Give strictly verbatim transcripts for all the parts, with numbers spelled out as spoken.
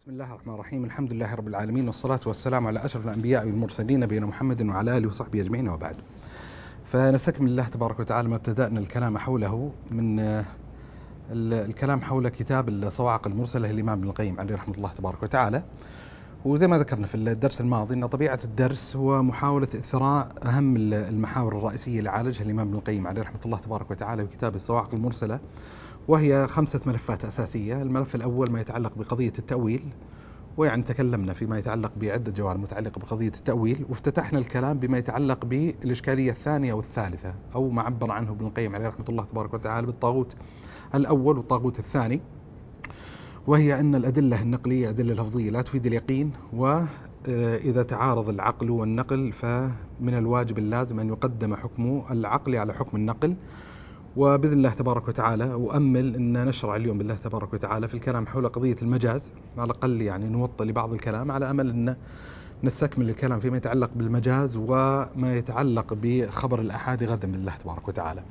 بسم الله الرحمن الرحيم. الحمد لله رب العالمين، والصلاة والسلام على أشرف الأنبياء والمرسلين نبينا محمد وعلى آله وصحبه أجمعين، وبعد. فنستكمل الله تبارك وتعالى ما ابتدأنا الكلام حوله من الكلام حول كتاب الصواعق المرسلة للإمام ابن القيم عليه رحمة الله تبارك وتعالى. وزي ما ذكرنا في الدرس الماضي أن طبيعة الدرس هو محاولة إثراء أهم المحاور الرئيسية اللي عالجها الإمام ابن القيم عليه رحمة الله تبارك وتعالى في كتاب الصواعق المرسلة، وهي خمسة ملفات أساسية. الملف الأول ما يتعلق بقضية التأويل، ويعني تكلمنا فيما يتعلق بعدة جوانب متعلقة بقضية التأويل، وافتتحنا الكلام بما يتعلق بالإشكالية الثانية والثالثة، أو ما عبر عنه ابن القيم عليه رحمة الله تبارك وتعالى بالطاغوت الأول والطاغوت الثاني، وهي أن الأدلة النقلية أدلة لفظية لا تفيد اليقين، وإذا تعارض العقل والنقل فمن الواجب اللازم أن يقدم حكم العقل على حكم النقل. وبإذن الله تبارك وتعالى أؤمل أن نشرع اليوم بالله تبارك وتعالى في الكلام حول قضية المجاز، على الأقل يعني نوطي لبعض الكلام على أمل أن نستكمل الكلام فيما يتعلق بالمجاز وما يتعلق بخبر الأحاد غدا بالله تبارك وتعالى.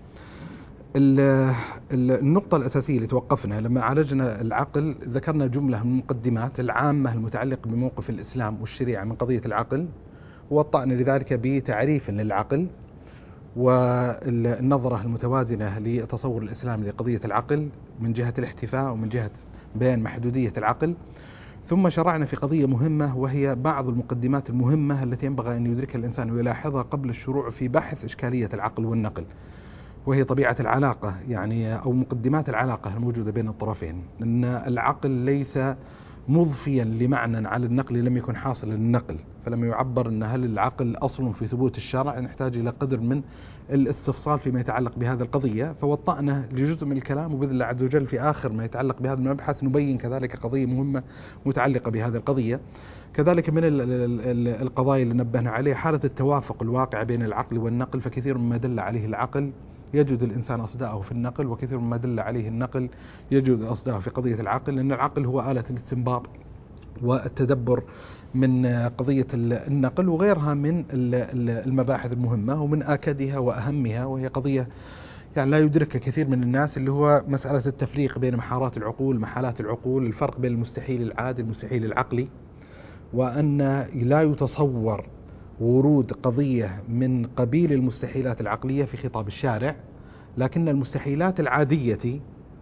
النقطة الأساسية اللي توقفنا لما عالجنا العقل، ذكرنا جملة من المقدمات العامة المتعلقة بموقف الإسلام والشريعة من قضية العقل، ووطأنا لذلك بتعريف للعقل والنظرة المتوازنة لتصور الإسلام لقضية العقل من جهة الاحتفاء ومن جهة بيان محدودية العقل. ثم شرعنا في قضية مهمة، وهي بعض المقدمات المهمة التي ينبغي أن يدركها الإنسان ويلاحظها قبل الشروع في بحث إشكالية العقل والنقل، وهي طبيعة العلاقة يعني أو مقدمات العلاقة الموجودة بين الطرفين. أن العقل ليس مضفيا لمعنى على النقل لم يكن حاصل للنقل، فلما يعبر أن هل العقل أصل في ثبوت الشرع نحتاج إلى قدر من الاستفصال فيما يتعلق بهذه القضية، فوطأنا لجزء من الكلام، وبإذن الله عز وجل في آخر ما يتعلق بهذا المبحث نبين كذلك قضية مهمة متعلقة بهذه القضية. كذلك من القضايا اللي نبهنا عليها حالة التوافق الواقع بين العقل والنقل، فكثير مما دل عليه العقل يجد الإنسان أصداءه في النقل، وكثير مما دل عليه النقل يجد أصداءه في قضية العقل، لأن العقل هو آلة الاستنباط والتدبر من قضية النقل وغيرها من المباحث المهمة، ومن آكدها وأهمها وهي قضية يعني لا يدركها كثير من الناس، اللي هو مسألة التفريق بين محارات العقول محالات العقول، الفرق بين المستحيل العادي المستحيل العقلي، وأن لا يتصور ورود قضية من قبيل المستحيلات العقلية في خطاب الشارع، لكن المستحيلات العادية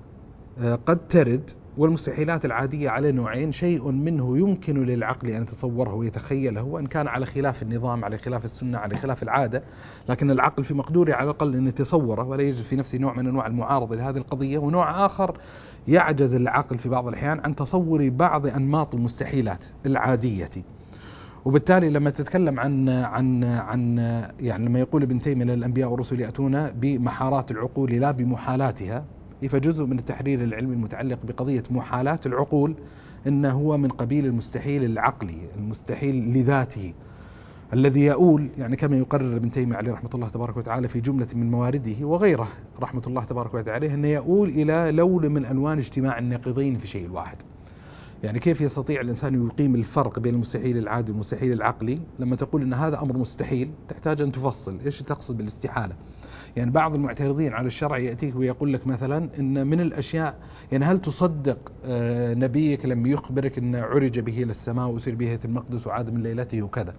قد ترد، والمستحيلات العادية على نوعين: شيء منه يمكن للعقل أن يتصوره ويتخيله، وأن كان على خلاف النظام على خلاف السنة على خلاف العادة، لكن العقل في مقدوره على الأقل أن يتصوره ولا يجد في نفسه نوع من أنواع المعارضة لهذه القضية. ونوع آخر يعجز العقل في بعض الأحيان عن تصور بعض أنماط المستحيلات العادية. وبالتالي لما تتكلم عن عن عن يعني لما يقول ابن تيمية الأنبياء والرسل يأتون بمحارات العقول لا بمحالاتها، فجزء من التحرير العلمي المتعلق بقضية محالات العقول إنه هو من قبيل المستحيل العقلي المستحيل لذاته، الذي يؤول يعني كما يقرر ابن تيمية عليه رحمة الله تبارك وتعالى في جملة من موارده وغيره رحمة الله تبارك وتعالى، أنه يؤول إلى لون من ألوان اجتماع النقيضين في شيء واحد. يعني كيف يستطيع الإنسان يقيم الفرق بين المستحيل العادي والمستحيل العقلي؟ لما تقول أن هذا أمر مستحيل تحتاج أن تفصل إيش تقصد بالاستحالة. يعني بعض المعترضين على الشرع يأتيك ويقول لك مثلا إن من الأشياء، يعني هل تصدق نبيك لما يخبرك أن عرج به إلى السماء وسير به إلى المقدس وعاد من ليلته وكذا؟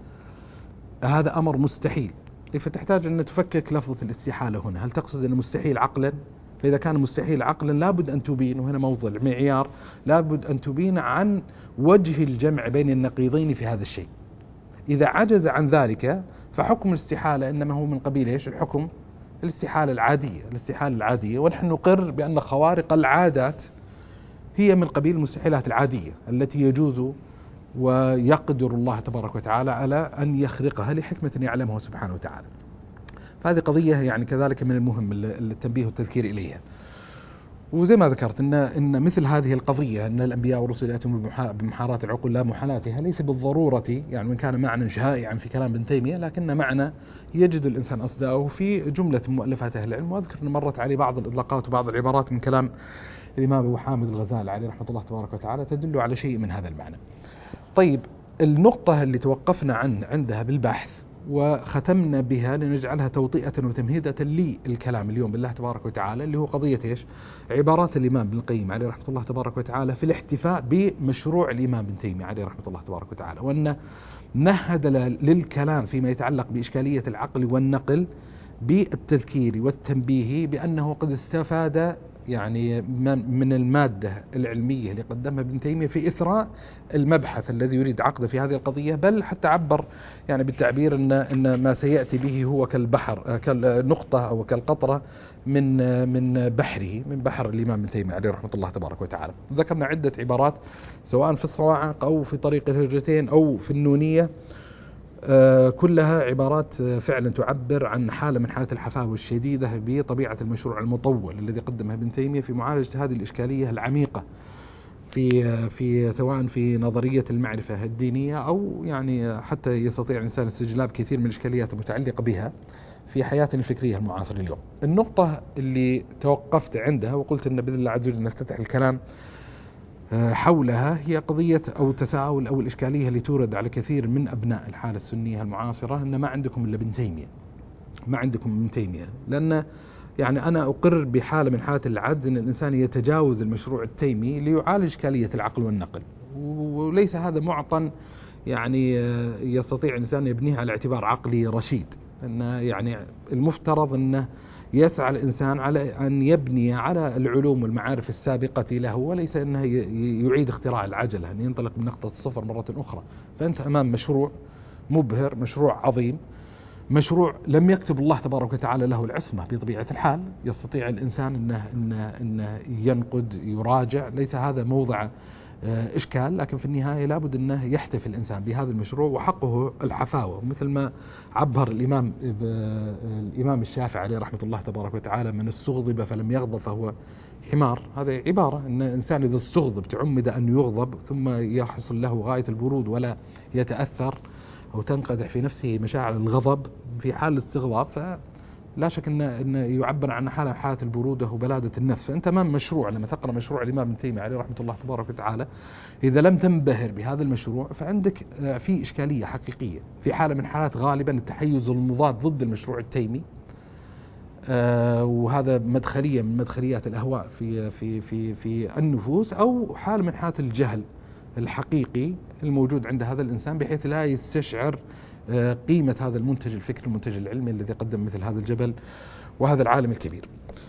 هذا أمر مستحيل، فتحتاج أن تفكك لفظة الاستحالة هنا. هل تقصد أنه مستحيل عقلا؟ فإذا كان مستحيل عقلا لابد أن تبين، وهنا موضع المعيار، لابد أن تبين عن وجه الجمع بين النقيضين في هذا الشيء. إذا عجز عن ذلك فحكم الاستحالة إنما هو من قبيل إيش؟ الحكم الاستحالة العادية الاستحالة العادية ونحن نقر بأن خوارق العادات هي من قبيل المستحيلات العادية التي يجوز ويقدر الله تبارك وتعالى على أن يخرقها لحكمة يعلمها سبحانه وتعالى. فهذه قضية يعني كذلك من المهم التنبيه والتذكير إليها. وزي ما ذكرت إن إن مثل هذه القضية أن الأنبياء والرسل يأتون بمحارات العقول لا محالاتها ليس بالضرورة، يعني وإن كان معنى شائعا في كلام ابن تيمية، لكن معنى يجد الإنسان أصداءه في جملة مؤلفات أهل العلم. وأذكر أن مرت علي بعض الإطلاقات وبعض العبارات من كلام الإمام أبو حامد الغزالي عليه رحمة الله تبارك وتعالى تدل على شيء من هذا المعنى. طيب، النقطة اللي توقفنا عن عندها بالبحث وختمنا بها لنجعلها توطئة وتمهيدة للكلام اليوم بالله تبارك وتعالى، اللي هو قضية إيش؟ عبارات الإمام ابن القيم عليه رحمة الله تبارك وتعالى في الاحتفاء بمشروع الإمام ابن تيمية عليه رحمة الله تبارك وتعالى، وأن مهد للكلام فيما يتعلق بإشكالية العقل والنقل بالتذكير والتنبيه بأنه قد استفاد يعني من المادة العلمية اللي قدمها ابن تيمية في إثراء المبحث الذي يريد عقده في هذه القضية، بل حتى عبر يعني بالتعبير أن أن ما سيأتي به هو كالبحر كالنقطة أو كالقطرة من من بحره من بحر الإمام ابن تيمية عليه رحمة الله تبارك وتعالى. ذكرنا عدة عبارات سواء في الصواعق أو في طريق الهجرتين أو في النونية، كلها عبارات فعلا تعبر عن حالة من حالات الحفاوة الشديدة بطبيعة المشروع المطول الذي قدمه ابن تيمية في معالجة هذه الإشكالية العميقة في في سواء في نظرية المعرفة الدينية أو يعني حتى يستطيع الإنسان استجلاب كثير من الإشكاليات المتعلقة بها في حياتنا الفكرية المعاصرة اليوم. النقطة اللي توقفت عندها وقلت أن بإذن الله عز وجل نفتتح الكلام حولها هي قضية أو تساؤل أو الإشكالية اللي تورد على كثير من أبناء الحالة السنية المعاصرة، أن ما عندكم إلا ابن تيمية، ما عندكم ابن تيمية، لأن يعني أنا أقر بحالة من حالات العجز أن الإنسان يتجاوز المشروع التيمي ليعالج إشكالية العقل والنقل، وليس هذا معطى يعني يستطيع الإنسان يبنيه على اعتبار عقلي رشيد، أن يعني المفترض أنه يسعى الإنسان على أن يبني على العلوم والمعارف السابقة له، وليس أنه يعيد اختراع العجلة، أن ينطلق من نقطة الصفر مرة أخرى. فأنت أمام مشروع مبهر، مشروع عظيم، مشروع لم يكتب الله تبارك وتعالى له العصمة بطبيعة الحال، يستطيع الإنسان أنه, إنه, إنه ينقد يراجع، ليس هذا موضع إشكال، لكن في النهاية لابد أنه يحتفي الإنسان بهذا المشروع وحقه الحفاوة، مثل ما عبر الإمام الإمام الشافعي عليه رحمة الله تبارك وتعالى: من استغضب فلم يغضب فهو حمار. هذه عبارة أن إنسان إذا استغضب تعمد أن يغضب ثم يحصل له غاية البرود ولا يتأثر أو تنقدح في نفسه مشاعر الغضب في حال الاستغضاب، فلا شك أن أن يعبر عن حالة حالة البرودة وبلادة النفس. فأنت أمام مشروع، لما تقرأ مشروع الإمام ابن تيمية عليه رحمة الله تبارك وتعالى، إذا لم تنبهر بهذا المشروع فعندك في إشكالية حقيقية، في حالة من حالات غالبا التحيز المضاد ضد المشروع التيمي، وهذا مدخلية من مدخليات الأهواء في في في في النفوس، أو حالة من حالات الجهل الحقيقي الموجود عند هذا الإنسان بحيث لا يستشعر قيمة هذا المنتج الفكري المنتج العلمي الذي قدم مثل هذا الجبل وهذا العالم الكبير.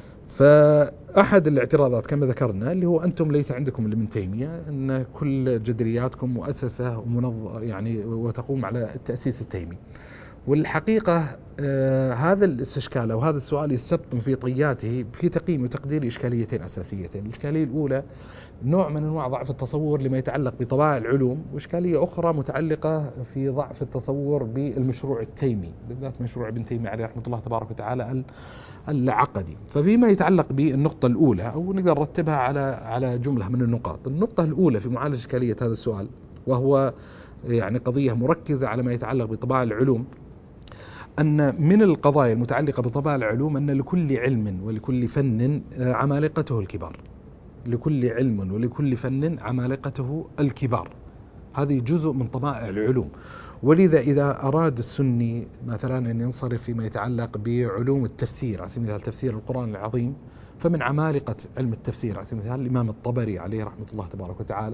فأحد الاعتراضات كما ذكرنا اللي هو أنتم ليس عندكم ابن تيمية، أن كل جدرياتكم مؤسسة ومنظ يعني وتقوم على التأسيس التيمي. والحقيقة آه هذا الاستشكال أو هذا السؤال يستبطن في طياته في تقييم وتقدير إشكاليتين أساسيتين. الإشكالية الأولى نوع من أنواع ضعف التصور لما يتعلق بطبائع العلوم، وإشكالية أخرى متعلقة في ضعف التصور بالمشروع التيمي، بالذات مشروع ابن تيمية عليه رحمة الله تبارك وتعالى العقدي. ففيما يتعلق بالنقطة الأولى، أو نقدر نرتبها على على جملة من النقاط. النقطة الأولى في معالجة إشكالية هذا السؤال، وهو يعني قضية مركزة على ما يتعلق بطبائع العلوم، أن من القضايا المتعلقة بطبائع العلوم أن لكل علم ولكل فن عمالقته الكبار، لكل علم ولكل فن عمالقته الكبار، هذه جزء من طبائع العلوم. ولذا إذا أراد السني مثلا أن ينصرف فيما يتعلق بعلوم التفسير على سبيل المثال تفسير القرآن العظيم، فمن عمالقة علم التفسير على سبيل المثال الإمام الطبري عليه رحمة الله تبارك وتعالى،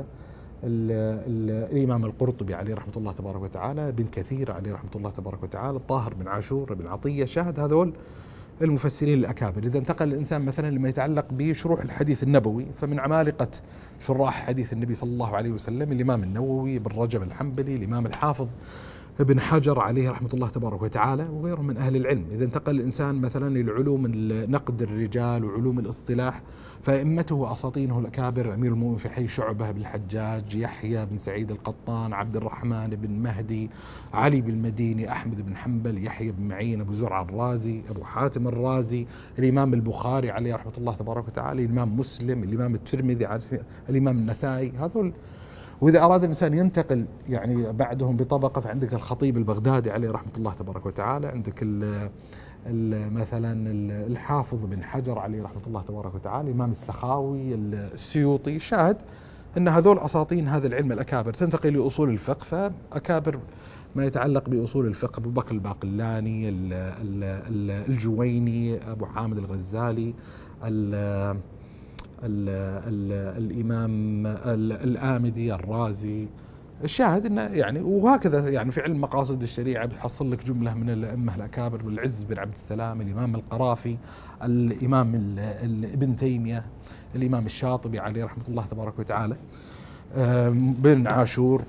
الإمام القرطبي عليه رحمة الله تبارك وتعالى، ابن كثير عليه رحمة الله تبارك وتعالى، الطاهر بن عاشور، ابن عطية، شاهد هذول المفسرين الأكابر. إذا انتقل الإنسان مثلا لما يتعلق بشروح الحديث النبوي، فمن عمالقة شراح حديث النبي صلى الله عليه وسلم الإمام النووي، ابن رجب الحنبلي، الإمام الحافظ ابن حجر عليه رحمة الله تبارك وتعالى، وغيرهم من أهل العلم. إذا انتقل الإنسان مثلا للعلوم نقد الرجال وعلوم الاصطلاح، فأئمته وأساطينه الأكابر: أمير المؤمنين في حي شعبة بن الحجاج، يحيى بن سعيد القطان، عبد الرحمن بن مهدي، علي بن المديني، أحمد بن حنبل، يحيى بن معين، أبو زرع الرازي، أبو حاتم الرازي، الإمام البخاري عليه رحمة الله تبارك وتعالى، الإمام مسلم، الإمام الترمذي، الإمام النسائي، هذول. وإذا أراد الإنسان ينتقل يعني بعدهم بطبقة، فعندك الخطيب البغدادي عليه رحمة الله تبارك وتعالى، عندك ال ال مثلا الحافظ بن حجر عليه رحمة الله تبارك وتعالى، الإمام السخاوي، السيوطي. شاهد أن هذول أساطين هذا العلم الأكابر. تنتقل لأصول الفقه، فأكابر ما يتعلق بأصول الفقه أبو بكر الباقلاني، الجويني، أبو حامد الغزالي، ال ال ال الإمام الآمدي، الرازي. الشاهد انه يعني وهكذا يعني في علم مقاصد الشريعه بتحصل لك جمله من الائمه الاكابر، بالعز بن عبد السلام، الامام القرافي، الامام ابن تيميه، الامام الشاطبي عليه رحمه الله تبارك وتعالى، بن عاشور،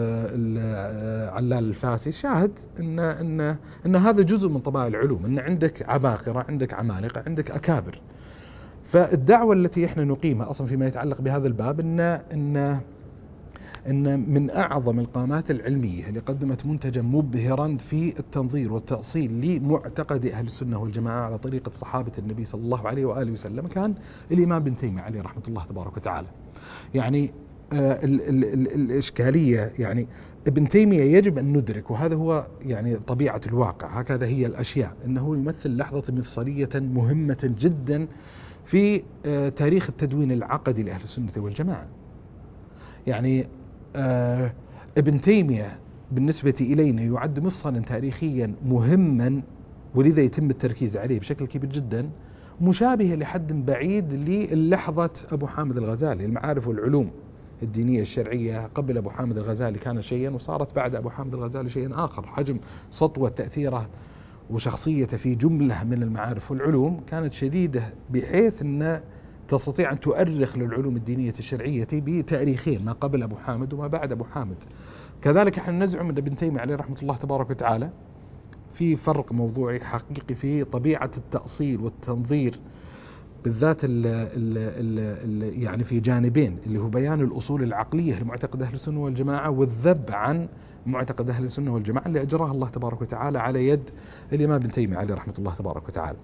علال الفاسي. شاهد ان ان ان هذا جزء من طبائع العلوم، ان عندك عباقره، عندك عمالقه، عندك اكابر. فالدعوه التي احنا نقيمها اصلا فيما يتعلق بهذا الباب ان ان ان من اعظم القامات العلميه اللي قدمت منتجا مبهرا في التنظير والتاصيل لمعتقد اهل السنه والجماعه على طريقه صحابه النبي صلى الله عليه واله وسلم كان الامام ابن تيميه عليه رحمه الله تبارك وتعالى. يعني آه ال ال ال الاشكاليه، يعني ابن تيميه يجب ان ندرك، وهذا هو يعني طبيعه الواقع، هكذا هي الاشياء، انه يمثل لحظه مفصليه مهمه جدا في آه تاريخ التدوين العقدي لاهل السنه والجماعه. يعني آه ابن تيمية بالنسبة إلينا يعد مفصلا تاريخيا مهما، ولذا يتم التركيز عليه بشكل كبير جدا، مشابه لحد بعيد للحظة أبو حامد الغزالي. المعارف والعلوم الدينية الشرعية قبل أبو حامد الغزالي كان شيئا، وصارت بعد أبو حامد الغزالي شيئا آخر. حجم سطوة تأثيره وشخصيته في جملة من المعارف والعلوم كانت شديدة، بحيث أن تستطيع أن تؤرخ للعلوم الدينية الشرعية بتاريخين، ما قبل أبو حامد وما بعد أبو حامد. كذلك احنا نزعم أن ابن تيمية عليه رحمة الله تبارك وتعالى في فرق موضوعي حقيقي في طبيعة التأصيل والتنظير، بالذات ال ال ال ال يعني في جانبين، اللي هو بيان الأصول العقلية لمعتقد أهل السنة والجماعة، والذب عن معتقد أهل السنة والجماعة اللي أجراها الله تبارك وتعالى على يد الإمام ابن تيمية عليه رحمة الله تبارك وتعالى.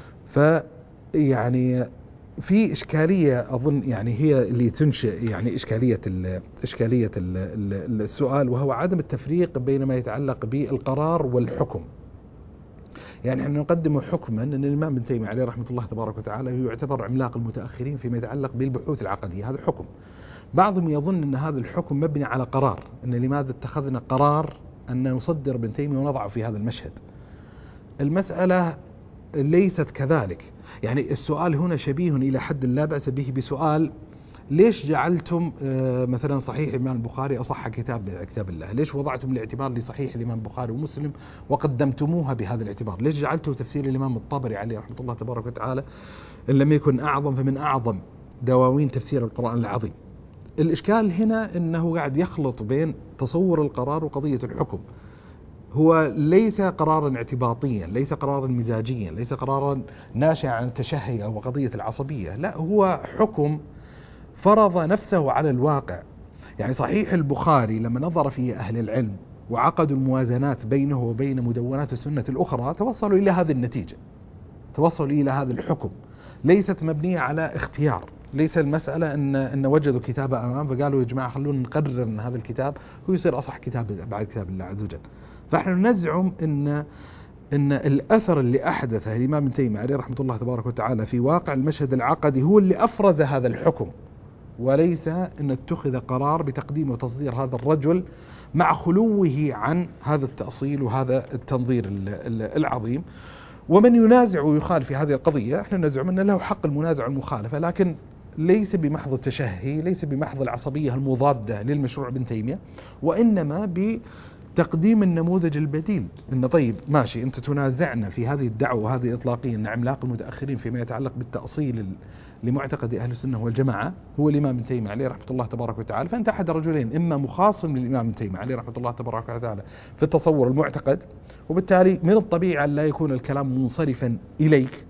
فيعني في إشكالية أظن يعني هي اللي تنشئ يعني إشكالية ال إشكالية ال السؤال، وهو عدم التفريق بين ما يتعلق بالقرار والحكم. يعني احنا نقدم حكما أن الإمام ابن تيمية عليه رحمة الله تبارك وتعالى يعتبر عملاق المتأخرين فيما يتعلق بالبحوث العقدية، هذا حكم. بعضهم يظن أن هذا الحكم مبني على قرار، أن لماذا اتخذنا قرار أن نصدر ابن تيمية ونضعه في هذا المشهد. المسألة ليست كذلك. يعني السؤال هنا شبيه إلى حد لا بأس به بسؤال: ليش جعلتم مثلا صحيح الإمام البخاري أصح كتاب من كتاب الله؟ ليش وضعتم الاعتبار لصحيح الإمام البخاري ومسلم وقدمتموها بهذا الاعتبار؟ ليش جعلتوا تفسير الإمام الطبري عليه رحمة الله تبارك وتعالى إن لم يكن أعظم فمن أعظم دواوين تفسير القرآن العظيم؟ الإشكال هنا أنه قاعد يخلط بين تصور القرار وقضية الحكم. هو ليس قرارا اعتباطيا، ليس قرارا مزاجيا، ليس قرارا ناشئا عن التشهي أو قضية العصبية، لا، هو حكم فرض نفسه على الواقع. يعني صحيح البخاري لما نظر فيه أهل العلم وعقدوا الموازنات بينه وبين مدونات السنة الأخرى توصلوا إلى هذه النتيجة، توصلوا إلى هذا الحكم. ليست مبنية على اختيار، ليس المسألة أن أن وجدوا كتاب أمام فقالوا يا جماعة خلونا نقرر أن هذا الكتاب هو يصير أصح كتاب بعد كتاب الله عز وجل. فنحن نزعم أن أن الأثر اللي أحدثه الإمام ابن تيمية عليه رحمة الله تبارك وتعالى في واقع المشهد العقدي هو اللي أفرز هذا الحكم، وليس أن اتخذ قرار بتقديم وتصدير هذا الرجل مع خلوه عن هذا التأصيل وهذا التنظير العظيم. ومن ينازع ويخالف في هذه القضية احنا نزعم أن له حق المنازع والمخالفة، لكن ليس بمحض التشهي، ليس بمحض العصبية المضادة للمشروع ابن تيمية، وإنما بتقديم النموذج البديل. إن طيب ماشي، أنت تنازعنا في هذه الدعوة وهذه الإطلاقية أن عملاق المتأخرين فيما يتعلق بالتأصيل لمعتقد أهل السنة والجماعة هو الإمام ابن تيمية عليه رحمة الله تبارك وتعالى، فأنت أحد رجلين: إما مخاصم للإمام ابن تيمية عليه رحمة الله تبارك وتعالى في التصور المعتقد، وبالتالي من الطبيعي أن لا يكون الكلام منصرفا إليك،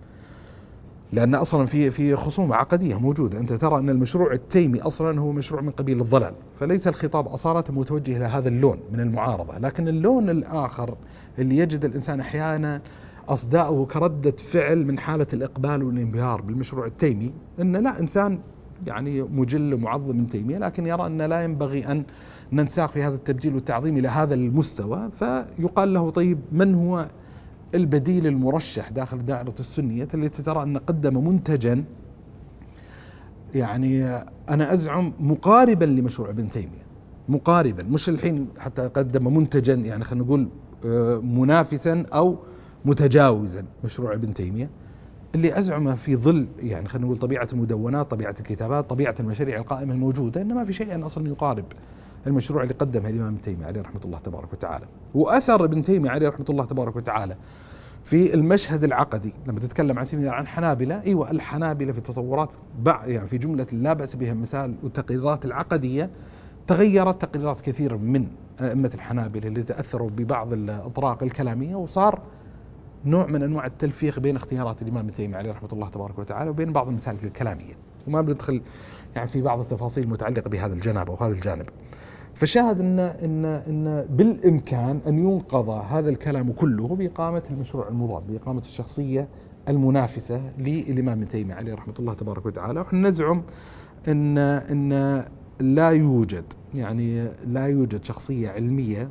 لأن أصلا في في خصومة عقدية موجودة. أنت ترى أن المشروع التيمي أصلا هو مشروع من قبيل الضلال، فليس الخطاب أصالة متوجه إلى هذا اللون من المعارضة. لكن اللون الآخر اللي يجد الإنسان أحيانا أصداؤه كردة فعل من حالة الإقبال والانبهار بالمشروع التيمي، أن لا، إنسان يعني مجل معظم من تيمية، لكن يرى أن لا ينبغي أن ننساق في هذا التبجيل والتعظيم إلى هذا المستوى، فيقال له: طيب من هو البديل المرشح داخل دائرة السنية التي ترى أن قدم منتجا يعني أنا أزعم مقاربا لمشروع ابن تيمية؟ مقاربا، مش الحين حتى قدم منتجا يعني خلينا نقول منافسا أو متجاوزا مشروع ابن تيمية، اللي أزعم في ظل يعني خلينا نقول طبيعة المدونات، طبيعة الكتابات، طبيعة المشاريع القائمة الموجودة، إن ما في شيء أصلا يقارب المشروع اللي قدمه الإمام ابن تيمية عليه رحمة الله تبارك وتعالى. وأثر ابن تيمية عليه رحمة الله تبارك وتعالى في المشهد العقدي لما تتكلم عن سبيل عن حنابلة، أيوة الحنابلة في التصورات يعني في جملة لا بأس بها مثال والتقريرات العقدية تغيرت تقريرات كثير من أئمة الحنابلة اللي تأثروا ببعض الأطراق الكلامية، وصار نوع من أنواع التلفيق بين اختيارات الإمام ابن تيمية عليه رحمة الله تبارك وتعالى وبين بعض المسالك الكلامية، وما بندخل يعني في بعض التفاصيل المتعلقة بهذا الجانب أو هذا الجانب. فالشاهد إن, إن, إن بالإمكان أن ينقض هذا الكلام كله بإقامة المشروع المضاد، بإقامة الشخصية المنافسة للإمام ابن تيمية عليه رحمة الله تبارك وتعالى. ونحن نزعم إن, إن لا يوجد يعني لا يوجد شخصية علمية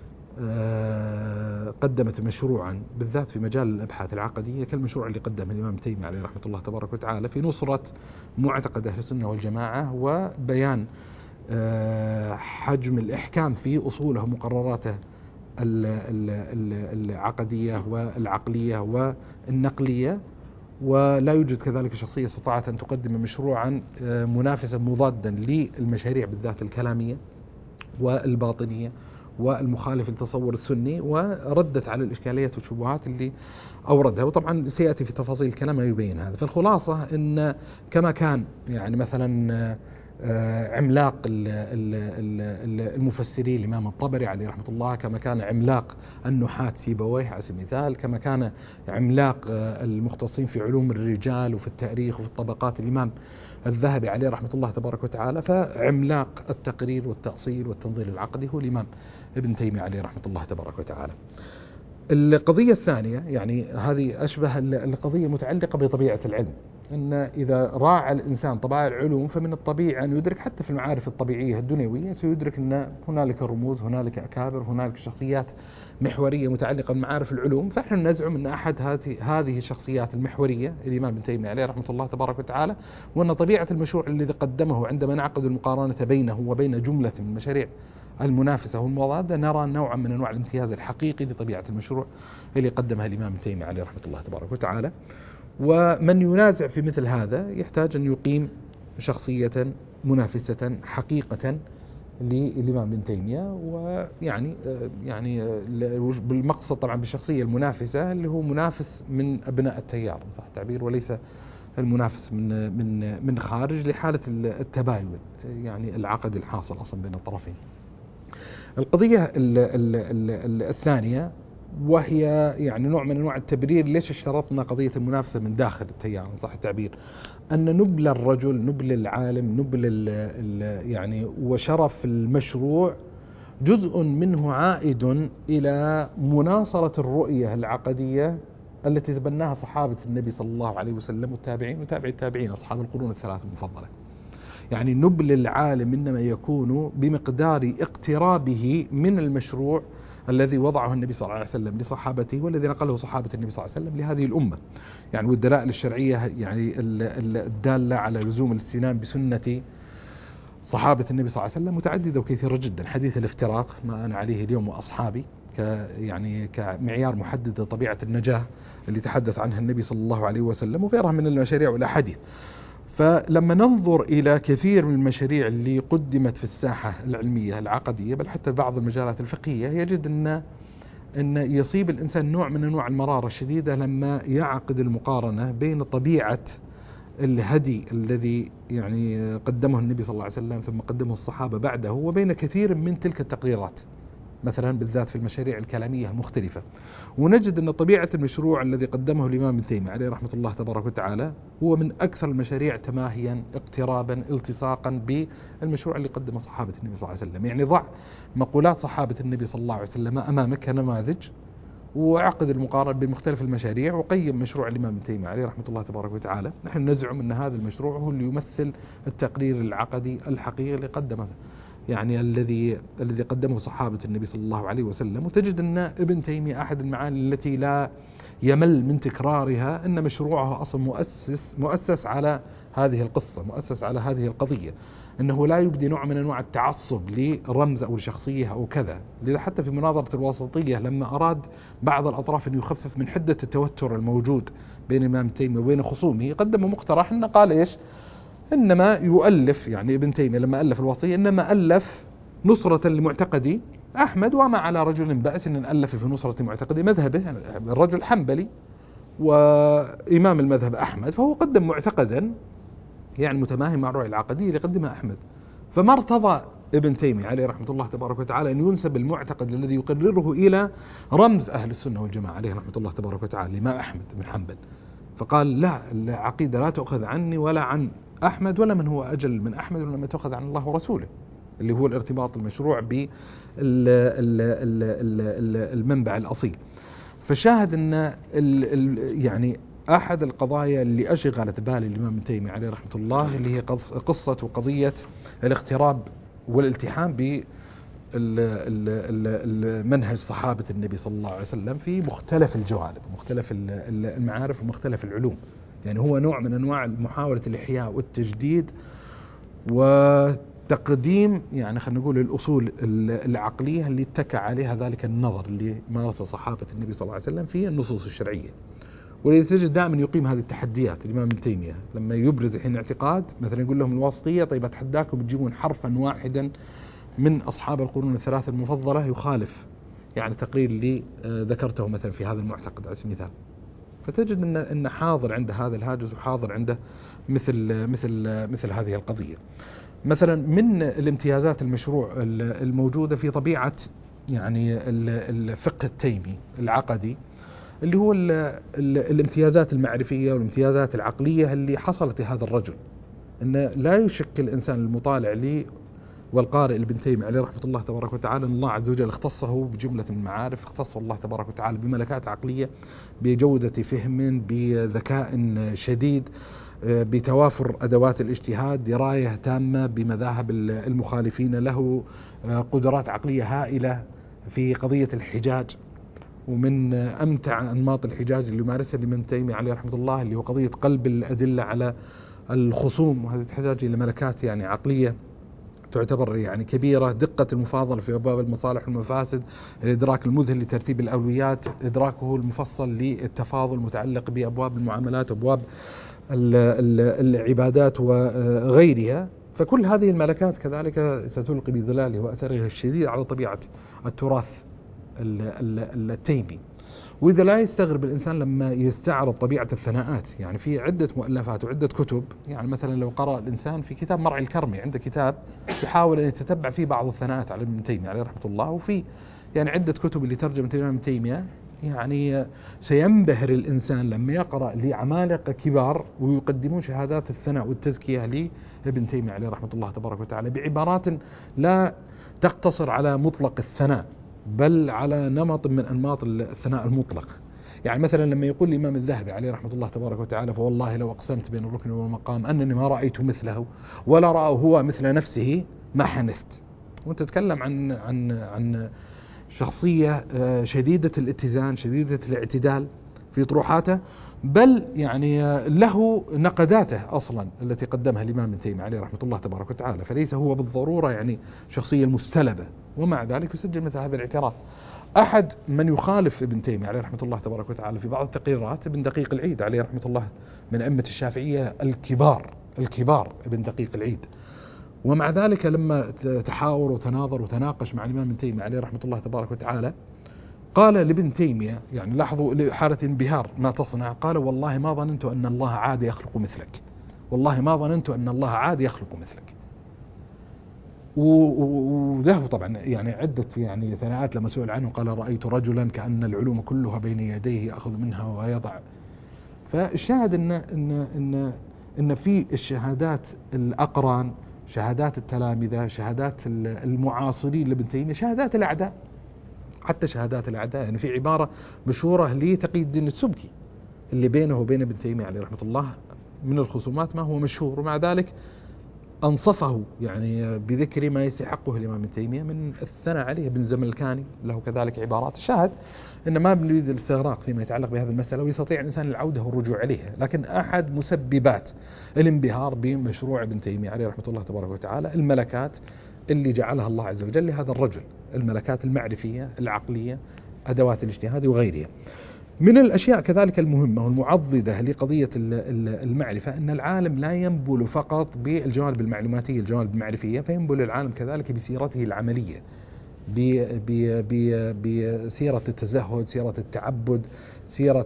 قدمت مشروعا بالذات في مجال الأبحاث العقدية كالمشروع اللي قدمه الإمام ابن تيمية عليه رحمة الله تبارك وتعالى في نصرة معتقد أهل السنة والجماعة وبيان حجم الإحكام في أصوله ومقرراته العقدية والعقلية والنقلية. ولا يوجد كذلك شخصية استطاعت أن تقدم مشروعا منافسا مضادا للمشاريع بالذات الكلامية والباطنية والمخالف للتصور السني، وردت على الإشكاليات والشبهات اللي أوردها، وطبعا سيأتي في تفاصيل الكلام ما يبين هذا. فالخلاصة أن كما كان يعني مثلا عملاق المفسرين الإمام الطبري عليه رحمة الله، كما كان عملاق النحاة في بويه على سبيل المثال، كما كان عملاق المختصين في علوم الرجال وفي التاريخ وفي الطبقات الإمام الذهبي عليه رحمة الله تبارك وتعالى، فعملاق التقرير والتأصيل والتنظير العقدي هو الإمام ابن تيمية عليه رحمة الله تبارك وتعالى. القضية الثانية يعني هذه أشبه القضية متعلقة بطبيعة العلم، أن إذا راعى الإنسان طبائع العلوم فمن الطبيعي أن يدرك حتى في المعارف الطبيعية الدنيوية سيدرك أن هنالك رموز، هنالك أكابر، هنالك شخصيات محورية متعلقة بمعارف العلوم. فنحن نزعم أن أحد هذه هذه الشخصيات المحورية الإمام ابن تيمية عليه رحمة الله تبارك وتعالى، وأن طبيعة المشروع الذي قدمه عندما نعقد المقارنة بينه وبين جملة من المشاريع المنافسة والمضادة نرى نوعا من أنواع الامتياز الحقيقي لطبيعة المشروع اللي قدمها الإمام ابن تيمية عليه رحمة الله تبارك وتعالى. ومن ينازع في مثل هذا يحتاج أن يقيم شخصية منافسة حقيقة للإمام ابن تيمية، ويعني يعني بالمقصد طبعا بالشخصية المنافسة اللي هو منافس من أبناء التيار صح التعبير، وليس المنافس من من من خارج لحالة التباين يعني العقد الحاصل أصلا بين الطرفين. القضية ال ال ال الثانية وهي يعني نوع من أنواع التبرير ليش اشترطنا قضية المنافسة من داخل التيار صح التعبير، أن نبل الرجل، نبل العالم، نبل ال ال يعني وشرف المشروع جزء منه عائد إلى مناصرة الرؤية العقدية التي تبناها صحابة النبي صلى الله عليه وسلم والتابعين وتابع التابعين أصحاب القرون الثلاثة المفضلة. يعني نبل العالم إنما يكون بمقدار اقترابه من المشروع الذي وضعه النبي صلى الله عليه وسلم لصحابته والذي نقله صحابة النبي صلى الله عليه وسلم لهذه الأمة. يعني والدلائل الشرعية يعني الدالة على لزوم الاستنان بسنة صحابة النبي صلى الله عليه وسلم متعددة وكثيرة جدا. حديث الافتراق ما أنا عليه اليوم وأصحابي ك يعني كمعيار محدد لطبيعة النجاة اللي تحدث عنها النبي صلى الله عليه وسلم وغيرها من المشاريع والأحاديث. فلما ننظر إلى كثير من المشاريع اللي قدمت في الساحة العلمية العقدية بل حتى بعض المجالات الفقهية يجد أن أن يصيب الإنسان نوع من أنواع المرارة الشديدة لما يعقد المقارنة بين طبيعة الهدي الذي يعني قدمه النبي صلى الله عليه وسلم ثم قدمه الصحابة بعده وبين كثير من تلك التقريرات مثلا بالذات في المشاريع الكلامية المختلفة. ونجد أن طبيعة المشروع الذي قدمه الإمام ابن تيمية عليه رحمة الله تبارك وتعالى هو من أكثر المشاريع تماهيا اقترابا التصاقا بالمشروع اللي قدمه صحابة النبي صلى الله عليه وسلم. يعني ضع مقولات صحابة النبي صلى الله عليه وسلم أمامك كنماذج وعقد المقارنة بمختلف المشاريع وقيم مشروع الإمام ابن تيمية عليه رحمة الله تبارك وتعالى. نحن نزعم أن هذا المشروع هو اللي يمثل التقرير العقدي الحقيقي اللي قدمه يعني الذي الذي قدمه صحابة النبي صلى الله عليه وسلم. وتجد أن ابن تيمية أحد المعاني التي لا يمل من تكرارها أن مشروعه أصلا مؤسس مؤسس على هذه القصة، مؤسس على هذه القضية، أنه لا يبدي نوع من أنواع التعصب لرمز أو لشخصية أو كذا. لذا حتى في مناظرة الواسطية لما أراد بعض الأطراف أن يخفف من حدة التوتر الموجود بين الإمام تيمية وبين خصومه، قدم مقترح أنه قال إيش؟ إنما يؤلف، يعني ابن تيمية لما ألف الواسطية إنما ألف نصرة لمعتقدي أحمد، وما على رجل بأس أن ألف في نصرة معتقد مذهبه. الرجل حنبلي وإمام المذهب أحمد، فهو قدم معتقدا يعني متماهي مع الرؤية العقدية اللي قدمها أحمد. فما ارتضى ابن تيمية عليه رحمة الله تبارك وتعالى أن ينسب المعتقد الذي يقرره إلى رمز أهل السنة والجماعة عليه رحمة الله تبارك وتعالى الإمام أحمد بن حنبل. فقال لا، العقيدة لا تؤخذ عني ولا عن أحمد ولا من هو أجل من أحمد، ولما تؤخذ عن الله ورسوله، اللي هو الارتباط المشروع بالمنبع الأصيل. فشاهد أن ال ال يعني أحد القضايا اللي أشغلت بالي الإمام ابن تيمية عليه رحمة الله اللي هي قصة وقضية الاغتراب والالتحام بمنهج صحابة النبي صلى الله عليه وسلم في مختلف الجوانب ومختلف المعارف ومختلف العلوم. يعني هو نوع من أنواع محاولة الإحياء والتجديد وتقديم، يعني خلينا نقول الأصول العقلية اللي اتكى عليها ذلك النظر اللي مارس صحابة النبي صلى الله عليه وسلم في النصوص الشرعية. ولذا تجد دائما يقيم هذه التحديات الإمام ابن تيمية لما يبرز حين اعتقاد، مثلا يقول لهم الواسطية، طيب أتحداكم بتجيبون حرفا واحدا من أصحاب القرون الثلاثة المفضلة يخالف يعني تقرير اللي ذكرته مثلا في هذا المعتقد على سبيل المثال. فتجد أن أن حاضر عنده هذا الهاجس وحاضر عنده مثل مثل مثل هذه القضية. مثلا من الامتيازات المشروع الموجودة في طبيعة يعني الفقه التيمي العقدي اللي هو ال ال الامتيازات المعرفية والامتيازات العقلية اللي حصلت لهذا الرجل، أن لا يشكل الإنسان المطالع لي والقارئ لابن تيمية عليه رحمة الله تبارك وتعالى أن الله عز وجل اختصه بجملة من المعارف، اختصه الله تبارك وتعالى بملكات عقلية، بجودة فهم، بذكاء شديد، بتوافر أدوات الاجتهاد، دراية تامة بمذاهب المخالفين له، قدرات عقلية هائلة في قضية الحجاج. ومن أمتع أنماط الحجاج اللي يمارسها ابن تيمية عليه رحمة الله اللي هو قضية قلب الأدلة على الخصوم، وهذه تحتاج إلى ملكات يعني عقلية تعتبر يعني كبيرة. دقة المفاضلة في أبواب المصالح والمفاسد، الإدراك المذهل لترتيب الأولويات، إدراكه المفصل للتفاضل المتعلق بأبواب المعاملات وأبواب العبادات وغيرها. فكل هذه الملكات كذلك ستلقي بظلالها وأثرها الشديد على طبيعة التراث التيمي. وإذا لا يستغرب الإنسان لما يستعرض طبيعة الثناءات، يعني في عدة مؤلفات وعدة كتب. يعني مثلا لو قرأ الإنسان في كتاب مرعي الكرمي، عنده كتاب يحاول أن يتتبع فيه بعض الثناءات على ابن تيمية عليه رحمة الله، وفي يعني عدة كتب اللي ترجمت ابن تيمية. يعني سينبهر الإنسان لما يقرأ لعمالقة كبار ويقدمون شهادات الثناء والتزكية لابن تيمية عليه رحمة الله تبارك وتعالى بعبارات لا تقتصر على مطلق الثناء بل على نمط من أنماط الثناء المطلق. يعني مثلا لما يقول الإمام الذهبي عليه رحمة الله تبارك وتعالى فوالله لو أقسمت بين الركن والمقام أنني ما رأيت مثله ولا رأى هو مثل نفسه ما حنثت. وانت تتكلم عن عن عن شخصية شديدة الاتزان شديدة الاعتدال في طروحاته، بل يعني له نقداته أصلا التي قدمها الإمام ابن تيمية عليه رحمة الله تبارك وتعالى، فليس هو بالضرورة يعني شخصية المستلبة. ومع ذلك يسجل مثل هذا الاعتراف. أحد من يخالف ابن تيمية عليه رحمة الله تبارك وتعالى في بعض التقريرات ابن دقيق العيد عليه رحمة الله، من أئمة الشافعية الكبار الكبار ابن دقيق العيد. ومع ذلك لما تحاور وتناظر وتناقش مع الإمام ابن تيمية عليه رحمة الله تبارك وتعالى قال لابن تيمية، يعني لاحظوا لحالة انبهار ما تصنع، قال والله ما ظننت أن الله عاد يخلق مثلك، والله ما ظننت أن الله عاد يخلق مثلك. وله طبعا يعني عدة يعني ثناءات لما سئل عنه قال رأيت رجلا كأن العلوم كلها بين يديه يأخذ منها ويضع. فالشاهد إن إن إن إن في الشهادات الأقران، شهادات التلامذة، شهادات المعاصرين لابن تيمية، شهادات الأعداء، حتى شهادات الأعداء. يعني في عبارة مشهورة لتقي الدين السبكي اللي بينه وبين ابن تيمية عليه رحمة الله من الخصومات ما هو مشهور، ومع ذلك أنصفه يعني بذكر ما يستحقه الإمام ابن تيمية من الثناء عليه. ابن زملكاني له كذلك عبارات. الشاهد إن ما بنريد الاستغراق فيما يتعلق بهذه المسألة، ويستطيع الإنسان العودة والرجوع عليها، لكن أحد مسببات الانبهار بمشروع ابن تيمية عليه رحمة الله تبارك وتعالى الملكات اللي جعلها الله عز وجل لهذا الرجل، الملكات المعرفية العقلية، أدوات الاجتهاد وغيرها. من الأشياء كذلك المهمة والمعضدة لقضية المعرفة أن العالم لا ينبل فقط بالجوانب المعلوماتية الجوانب المعرفية، فينبل العالم كذلك بسيرته العملية، بسيرة التزهد، سيرة التعبد، سيرة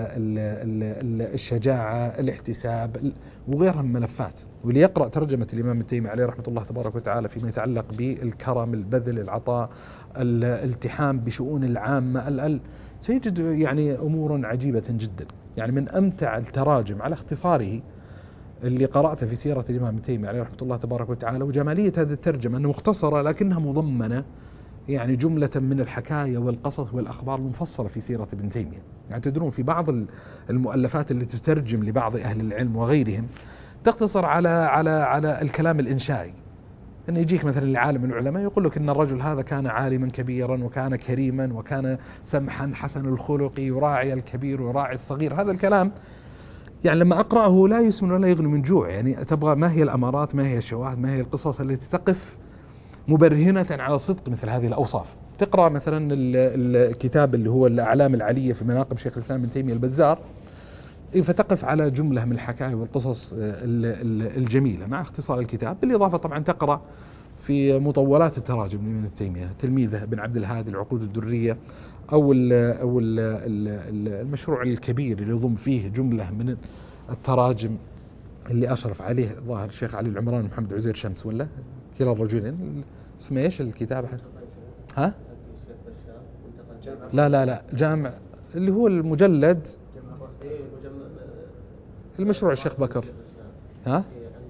الشجاعة، الاحتساب وغيرها من ملفات. واللي يقرأ ترجمة الإمام ابن تيمية عليه رحمة الله تبارك وتعالى فيما يتعلق بالكرم، البذل، العطاء، الالتحام بشؤون العامة، سيجد يعني أمور عجيبة جدا. يعني من أمتع التراجم على اختصاره اللي قرأته في سيرة الإمام ابن تيمية عليه رحمة الله تبارك وتعالى، وجمالية هذه الترجمة أنها مختصرة لكنها مضمنة يعني جملة من الحكاية والقصص والأخبار المفصلة في سيرة ابن تيمية. يعني تدرون في بعض المؤلفات اللي تترجم لبعض أهل العلم وغيرهم تقتصر على على على الكلام الإنشائي، أن يجيك مثلا العالم من العلماء يقول لك أن الرجل هذا كان عالما كبيرا وكان كريما وكان سمحا حسن الخلق يراعي الكبير ويراعي الصغير. هذا الكلام يعني لما أقرأه لا يسمن ولا يغني من جوع. يعني تبغى ما هي الأمارات، ما هي الشواهد، ما هي القصص التي تقف مبرهنة على صدق مثل هذه الأوصاف. تقرأ مثلا الكتاب اللي هو الأعلام العلية في مناقب شيخ الإسلام ابن تيمية البزار، فتقف على جملة من الحكاية والقصص الجميلة مع اختصار الكتاب، بالإضافة طبعا تقرأ في مطولات التراجم لابن تيمية، تلميذه بن عبد الهادي العقود الدرية، أو ال أو ال المشروع الكبير اللي يضم فيه جملة من التراجم اللي أشرف عليه ظاهر الشيخ علي العمران محمد عزير شمس، ولا كلا الرجلين اسمه ايش الكتاب؟ ها؟ لا لا لا جامع اللي هو المجلد المشروع الشيخ بكر. ها؟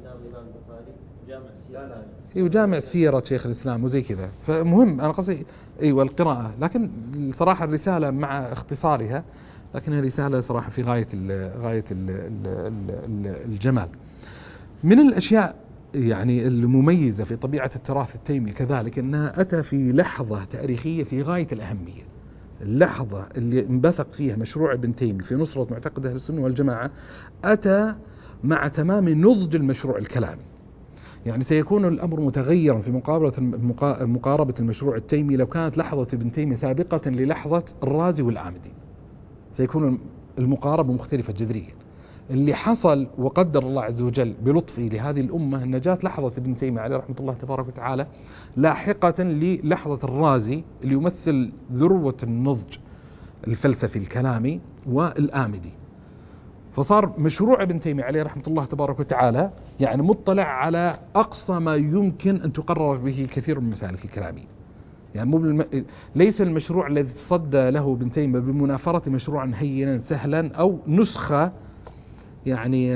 ايوه جامع سيرة شيخ الإسلام وزي كذا. فمهم أنا قصدي ايوه القراءة، لكن صراحة الرسالة مع اختصارها لكنها رسالة صراحة في غاية ال غاية ال ال الجمال. من الأشياء يعني المميزة في طبيعة التراث التيمي كذلك أنها أتى في لحظة تاريخية في غاية الأهمية. اللحظة اللي انبثق فيها مشروع ابن تيمية في نصرة معتقد أهل السنة والجماعة أتى مع تمام نضج المشروع الكلامي. يعني سيكون الأمر متغيرا في مقابلة مقاربة المشروع التيمي لو كانت لحظة ابن تيمية سابقة للحظة الرازي والآمدي، سيكون المقاربة مختلفة جذريا. اللي حصل وقدر الله عز وجل بلطفه لهذه الأمة أن جاءت لحظة ابن تيمية عليه رحمة الله تبارك وتعالى لاحقة للحظة الرازي اللي يمثل ذروة النضج الفلسفي الكلامي والآمدي. فصار مشروع ابن تيمية عليه رحمة الله تبارك وتعالى يعني مطلع على أقصى ما يمكن أن تقرر به كثير من المسالك الكلامية. يعني مو بالم... ليس المشروع الذي تصدى له ابن تيمية بمنافرة مشروعا هينا سهلا أو نسخة يعني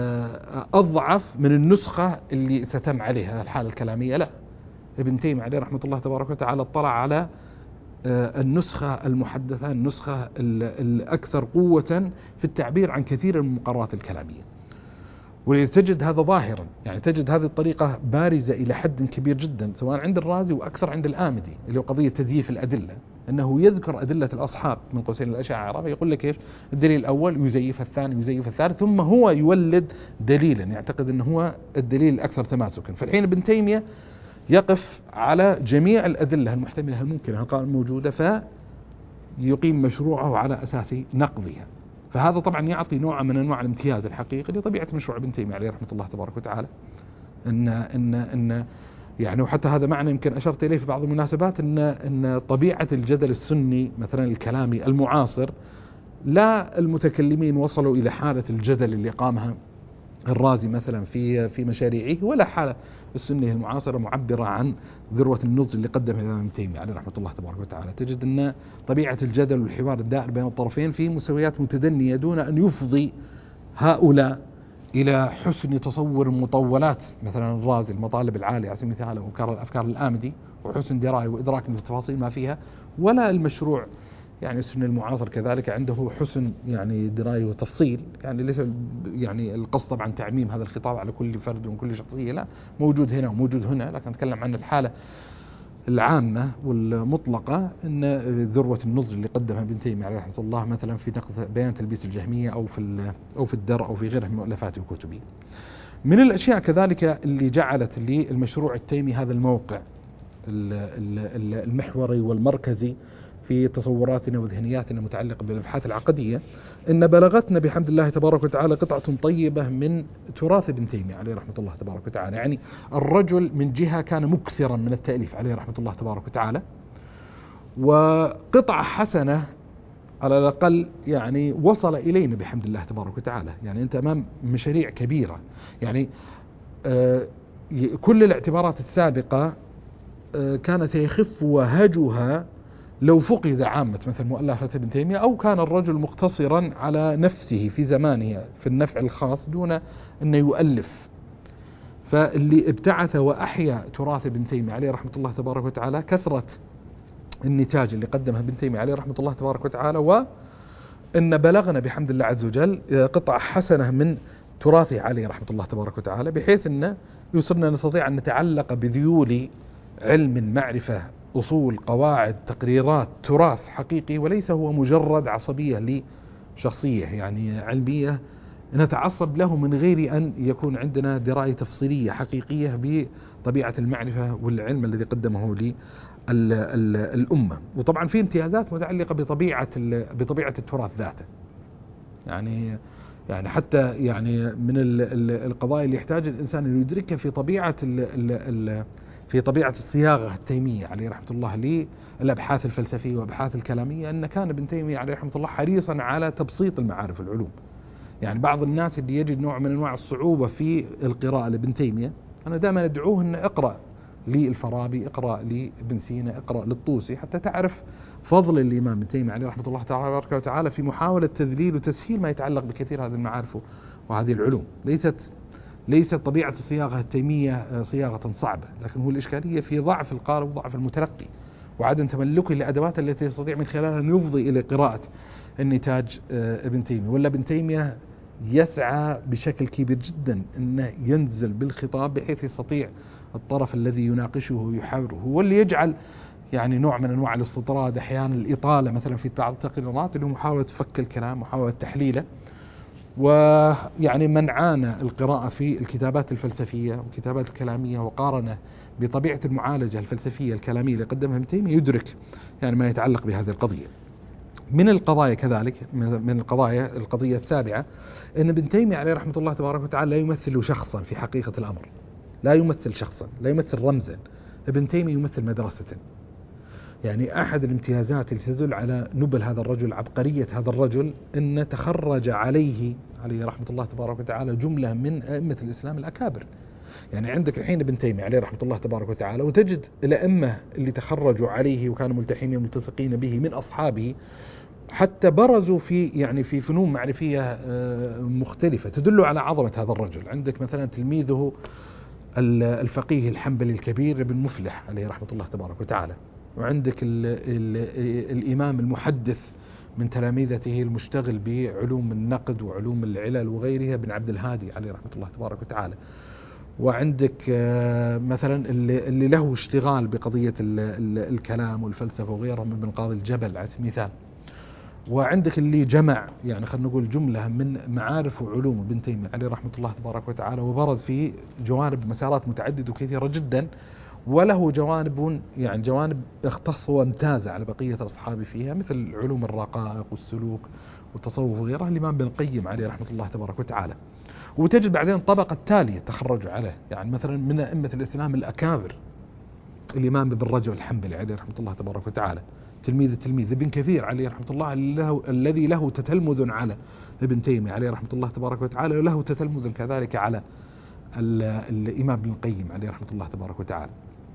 أضعف من النسخة اللي ستم عليها الحالة الكلامية. لا، ابن تيمية عليه رحمة الله تبارك وتعالى اطلع على النسخة المحدثة، النسخة الأكثر قوة في التعبير عن كثير من المقررات الكلامية. وتجد هذا ظاهرا، يعني تجد هذه الطريقة بارزة إلى حد كبير جدا سواء عند الرازي وأكثر عند الآمدي اللي هو قضية تزييف الأدلة، أنه يذكر أدلة الأصحاب من قوسين الأشاعرة يقول لك إيش الدليل الأول يزيف الثاني يزيف الثالث ثم هو يولد دليلا يعتقد أنه هو الدليل الأكثر تماسكا. فالحين ابن تيمية يقف على جميع الأدلة المحتملة الممكنة الموجودة فيقيم مشروعه على أساس نقضها. فهذا طبعا يعطي نوع من أنواع الامتياز الحقيقي لطبيعة مشروع ابن تيمية عليه رحمة الله تبارك وتعالى. إن إن إن يعني وحتى هذا معنى يمكن أشرت إليه في بعض المناسبات إن إن طبيعة الجدل السني مثلا الكلامي المعاصر لا المتكلمين وصلوا إلى حالة الجدل اللي قامها الرازي مثلا في في مشاريعه، ولا حالة السنة المعاصرة معبرة عن ذروة النضج اللي قدمها الإمام ابن تيمية عليه رحمة الله تبارك وتعالى. تجد أن طبيعة الجدل والحوار الدائر بين الطرفين في مستويات متدنية دون أن يفضي هؤلاء إلى حسن تصور مطولات مثلا الرازي المطالب العالية على سبيل المثال وأفكار الآمدي وحسن دراية وإدراك من التفاصيل ما فيها، ولا المشروع يعني السني المعاصر كذلك عنده حسن يعني دراية وتفصيل، يعني ليس يعني القصد طبعا تعميم هذا الخطاب على كل فرد وكل شخصية، لا، موجود هنا وموجود هنا، لكن نتكلم عن الحالة العامة والمطلقة. أن ذروة النضج اللي قدمها ابن تيمية عليه رحمة الله مثلا في نقد بيان تلبيس الجهمية أو في أو في الدر أو في غيره من مؤلفاته وكتبه. من الأشياء كذلك اللي جعلت للمشروع التيمي هذا الموقع المحوري والمركزي في تصوراتنا وذهنياتنا المتعلقة بالأبحاث العقدية، إن بلغتنا بحمد الله تبارك وتعالى قطعة طيبة من تراث ابن تيمية عليه رحمة الله تبارك وتعالى. يعني الرجل من جهة كان مكثرا من التأليف عليه رحمة الله تبارك وتعالى، وقطعة حسنة على الأقل يعني وصل إلينا بحمد الله تبارك وتعالى. يعني أنت أمام مشاريع كبيرة، يعني آه كل الاعتبارات السابقة آه كانت يخف وهجها لو فقد عامة مثل مؤلفات ابن تيمية، أو كان الرجل مقتصرا على نفسه في زمانه في النفع الخاص دون أن يؤلف. فاللي ابتعث وأحيا تراث ابن تيمية عليه رحمة الله تبارك وتعالى كثرة النتاج اللي قدمها ابن تيمية عليه رحمة الله تبارك وتعالى، وإن بلغنا بحمد الله عز وجل قطعة حسنة من تراثه عليه رحمة الله تبارك وتعالى، بحيث أن يصرنا نستطيع أن نتعلق بذيول علم، معرفة، أصول، قواعد، تقريرات، تراث حقيقي، وليس هو مجرد عصبية لشخصية يعني علمية نتعصب له من غير أن يكون عندنا دراية تفصيلية حقيقية بطبيعة المعرفة والعلم الذي قدمه لي الأمة. وطبعا في امتيازات متعلقة بطبيعة بطبيعة التراث ذاته، يعني يعني حتى يعني من القضايا اللي يحتاج الإنسان أن يدركها في طبيعة ال ال في طبيعة الصياغة التيمية عليه رحمة الله للأبحاث الفلسفية وأبحاث الكلامية، أن كان ابن تيمية عليه رحمة الله حريصا على تبسيط المعارف والعلوم. يعني بعض الناس اللي يجد نوع من أنواع الصعوبة في القراءة لابن تيمية، أنا دائما أدعوه أن اقرأ للفارابي، اقرأ لابن سينا، اقرأ للطوسي، حتى تعرف فضل الإمام ابن تيمية عليه رحمة الله تبارك وتعالى في محاولة تذليل وتسهيل ما يتعلق بكثير هذه المعارف وهذه العلوم. ليست ليست طبيعة الصياغة التيمية صياغة صعبة، لكن هو الإشكالية في ضعف القارئ وضعف المتلقي وعدم تملكه للأدوات التي يستطيع من خلالها أن يفضي إلى قراءة النتاج ابن تيمية. ولا ابن تيمية يسعى بشكل كبير جدا أنه ينزل بالخطاب بحيث يستطيع الطرف الذي يناقشه ويحاوره، هو اللي يجعل يعني نوع من أنواع الاستطراد، أحيانا الإطالة مثلا في بعض التقريرات اللي هو محاولة فك الكلام، محاولة تحليله. ويعني من عانى القراءة في الكتابات الفلسفية والكتابات الكلامية وقارنه بطبيعة المعالجة الفلسفية الكلامية اللي قدمها ابن تيمية يدرك يعني ما يتعلق بهذه القضية. من القضايا كذلك من القضايا القضية السابعة، أن ابن تيمية عليه رحمة الله تبارك وتعالى لا يمثل شخصا في حقيقة الأمر، لا يمثل شخصا، لا يمثل رمزا. ابن تيمية يمثل مدرسة. يعني أحد الامتيازات اللي تدل على نبل هذا الرجل، عبقرية هذا الرجل، أن تخرج عليه عليه رحمة الله تبارك وتعالى جملة من أئمة الإسلام الأكابر. يعني عندك الحين ابن تيمية عليه رحمة الله تبارك وتعالى، وتجد الأئمة اللي تخرجوا عليه وكانوا ملتحمين وملتصقين به من أصحابه، حتى برزوا في يعني في فنون معرفية مختلفة تدل على عظمة هذا الرجل. عندك مثلا تلميذه الفقيه الحنبلي الكبير ابن مفلح عليه رحمة الله تبارك وتعالى، وعندك ال ال الإمام المحدث من تلاميذته المشتغل بعلوم النقد وعلوم العلل وغيرها ابن عبد الهادي عليه رحمة الله تبارك وتعالى، وعندك مثلا اللي له اشتغال بقضية الكلام والفلسفة وغيرها من ابن قاضي الجبل على سبيل المثال، وعندك اللي جمع يعني خلينا نقول جملة من معارف وعلوم ابن تيمية عليه رحمة الله تبارك وتعالى، وبرز في جوانب مسارات متعددة وكثيرة جدا، وله جوانب يعني جوانب اختص وامتاز على بقية الأصحاب فيها، مثل علوم الرقائق والسلوك والتصوف وغيرها الإمام ابن القيم عليه رحمة الله تبارك وتعالى. وتجد بعدين الطبقة التالية تخرجوا عليه، يعني مثلا من أئمة الإسلام الأكابر الإمام ابن رجب الحنبلي عليه رحمة الله تبارك وتعالى، تلميذ التلميذ ابن كثير عليه رحمة الله له الذي له تتلمذ على ابن تيمية عليه رحمة الله تبارك وتعالى، وله تتلمذ كذلك على الإمام ابن القيم عليه رحمة الله تبارك وتعالى.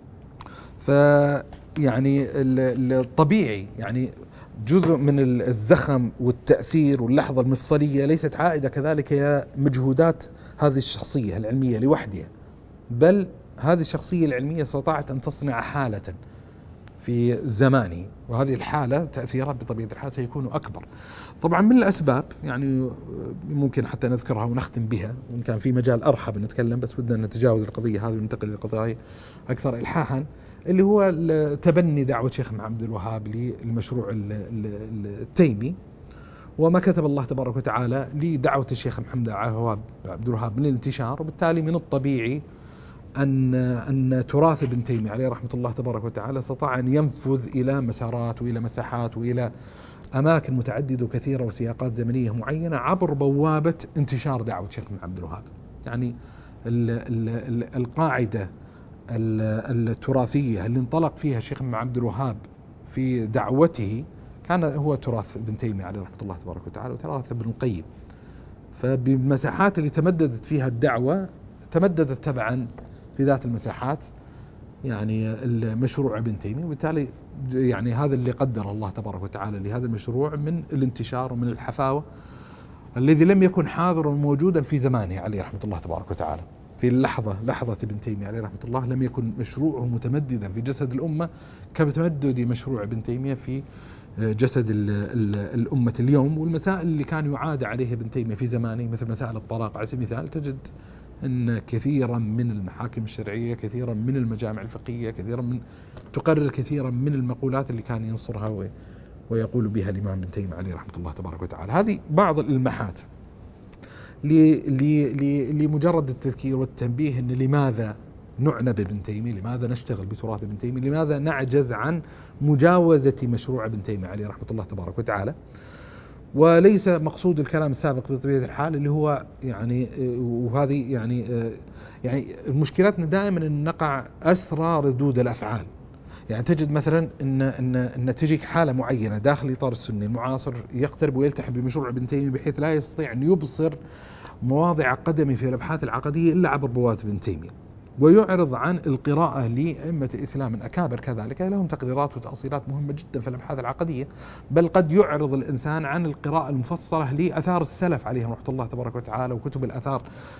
فيعني الطبيعي يعني جزء من الزخم والتأثير واللحظة المفصلية ليست عائدة كذلك يا مجهودات هذه الشخصية العلمية لوحدها، بل هذه الشخصية العلمية استطاعت أن تصنع حالة في زمانه، وهذه الحالة تأثيرها بطبيعة الحال سيكون أكبر. طبعا من الأسباب يعني ممكن حتى نذكرها ونختم بها، وإن كان في مجال أرحب نتكلم، بس بدنا نتجاوز القضية هذه وننتقل للقضايا أكثر إلحاحا، اللي هو تبني دعوة شيخ محمد عبد الوهاب للمشروع التيمي، وما كتب الله تبارك وتعالى لدعوة الشيخ محمد عبد الوهاب من الانتشار، وبالتالي من الطبيعي أن أن تراث ابن تيمية عليه رحمة الله تبارك وتعالى استطاع أن ينفذ إلى مسارات وإلى مساحات وإلى أماكن متعددة وكثيرة وسياقات زمنية معينة عبر بوابة انتشار دعوة الشيخ محمد عبد الوهاب. يعني ال ال ال القاعدة التراثية اللي انطلق فيها الشيخ محمد عبد الوهاب في دعوته كان هو تراث ابن تيمية عليه رحمة الله تبارك وتعالى وتراث ابن القيم. فبمساحات اللي تمددت فيها الدعوة تمددت تبعا في ذات المساحات يعني المشروع ابن تيمية، وبالتالي يعني هذا اللي قدر الله تبارك وتعالى لهذا المشروع من الانتشار ومن الحفاوة الذي لم يكن حاضرا موجودا في زمانه عليه رحمة الله تبارك وتعالى. في اللحظة لحظة ابن تيمية عليه رحمة الله لم يكن مشروعه متمددا في جسد الأمة كتمدد مشروع ابن تيمية في جسد ال ال الأمة اليوم. والمسائل اللي كان يعاد عليه ابن تيمية في زمانه مثل مسائل الطلاق على سبيل المثال، تجد أن كثيرا من المحاكم الشرعية، كثيرا من المجامع الفقهية، كثيرا من تقرر كثيرا من المقولات اللي كان ينصرها ويقول بها الإمام ابن تيمية عليه رحمة الله تبارك وتعالى. هذه بعض الإلماحات لمجرد التذكير والتنبيه أن لماذا نعنى بابن تيمية، لماذا نشتغل بتراث ابن تيمية، لماذا نعجز عن مجاوزة مشروع ابن تيمية عليه رحمة الله تبارك وتعالى. وليس مقصود الكلام السابق بطبيعة الحال اللي هو يعني وهذه يعني يعني مشكلتنا دائما أن نقع أسرى ردود الأفعال. يعني تجد مثلا ان ان ان تجيك حاله معينه داخل اطار السني المعاصر يقترب ويلتحم بمشروع ابن تيمية بحيث لا يستطيع ان يبصر مواضع قدمه في الابحاث العقديه الا عبر بوابه ابن تيمية، ويعرض عن القراءه لائمه الاسلام من اكابر كذلك لهم تقريرات وتاصيلات مهمه جدا في الابحاث العقديه، بل قد يعرض الانسان عن القراءه المفصله لاثار السلف عليهم رحمه الله تبارك وتعالى وكتب الاثار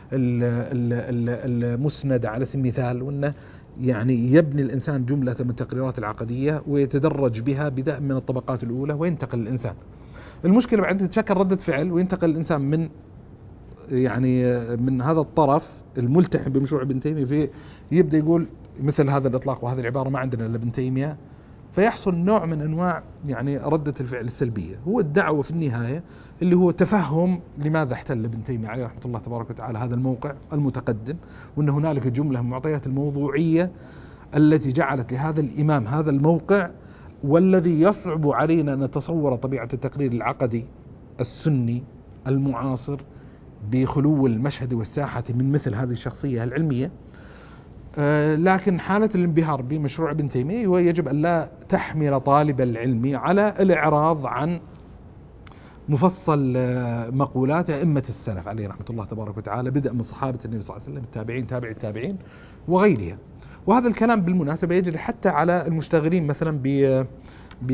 المسنده على سبيل المثال، وانه يعني يبني الإنسان جملة من التقريرات العقدية ويتدرج بها بدءا من الطبقات الأولى وينتقل الإنسان. المشكلة بعد تتشكل ردة فعل وينتقل الإنسان من يعني من هذا الطرف الملتحم بمشروع ابن تيمية في يبدأ يقول مثل هذا الإطلاق وهذه العبارة ما عندنا إلا ابن تيمية، فيحصل نوع من أنواع يعني ردة الفعل السلبية. هو الدعوة في النهاية اللي هو تفهم لماذا احتل ابن تيمية عليه رحمة الله تبارك وتعالى هذا الموقع المتقدم، وأن هنالك جملة من معطيات الموضوعية التي جعلت لهذا الإمام هذا الموقع، والذي يصعب علينا أن نتصور طبيعة التقرير العقدي السني المعاصر بخلو المشهد والساحة من مثل هذه الشخصية العلمية. لكن حالة الانبهار بمشروع ابن تيمية ويجب أن لا تحمل طالب العلم على الإعراض عن مفصل مقولات أئمة السلف عليه رحمة الله تبارك وتعالى، بدء من صحابة النبي صلى الله عليه وسلم، التابعين، تابع التابعين وغيرها. وهذا الكلام بالمناسبة يجري حتى على المشتغلين مثلا ب ب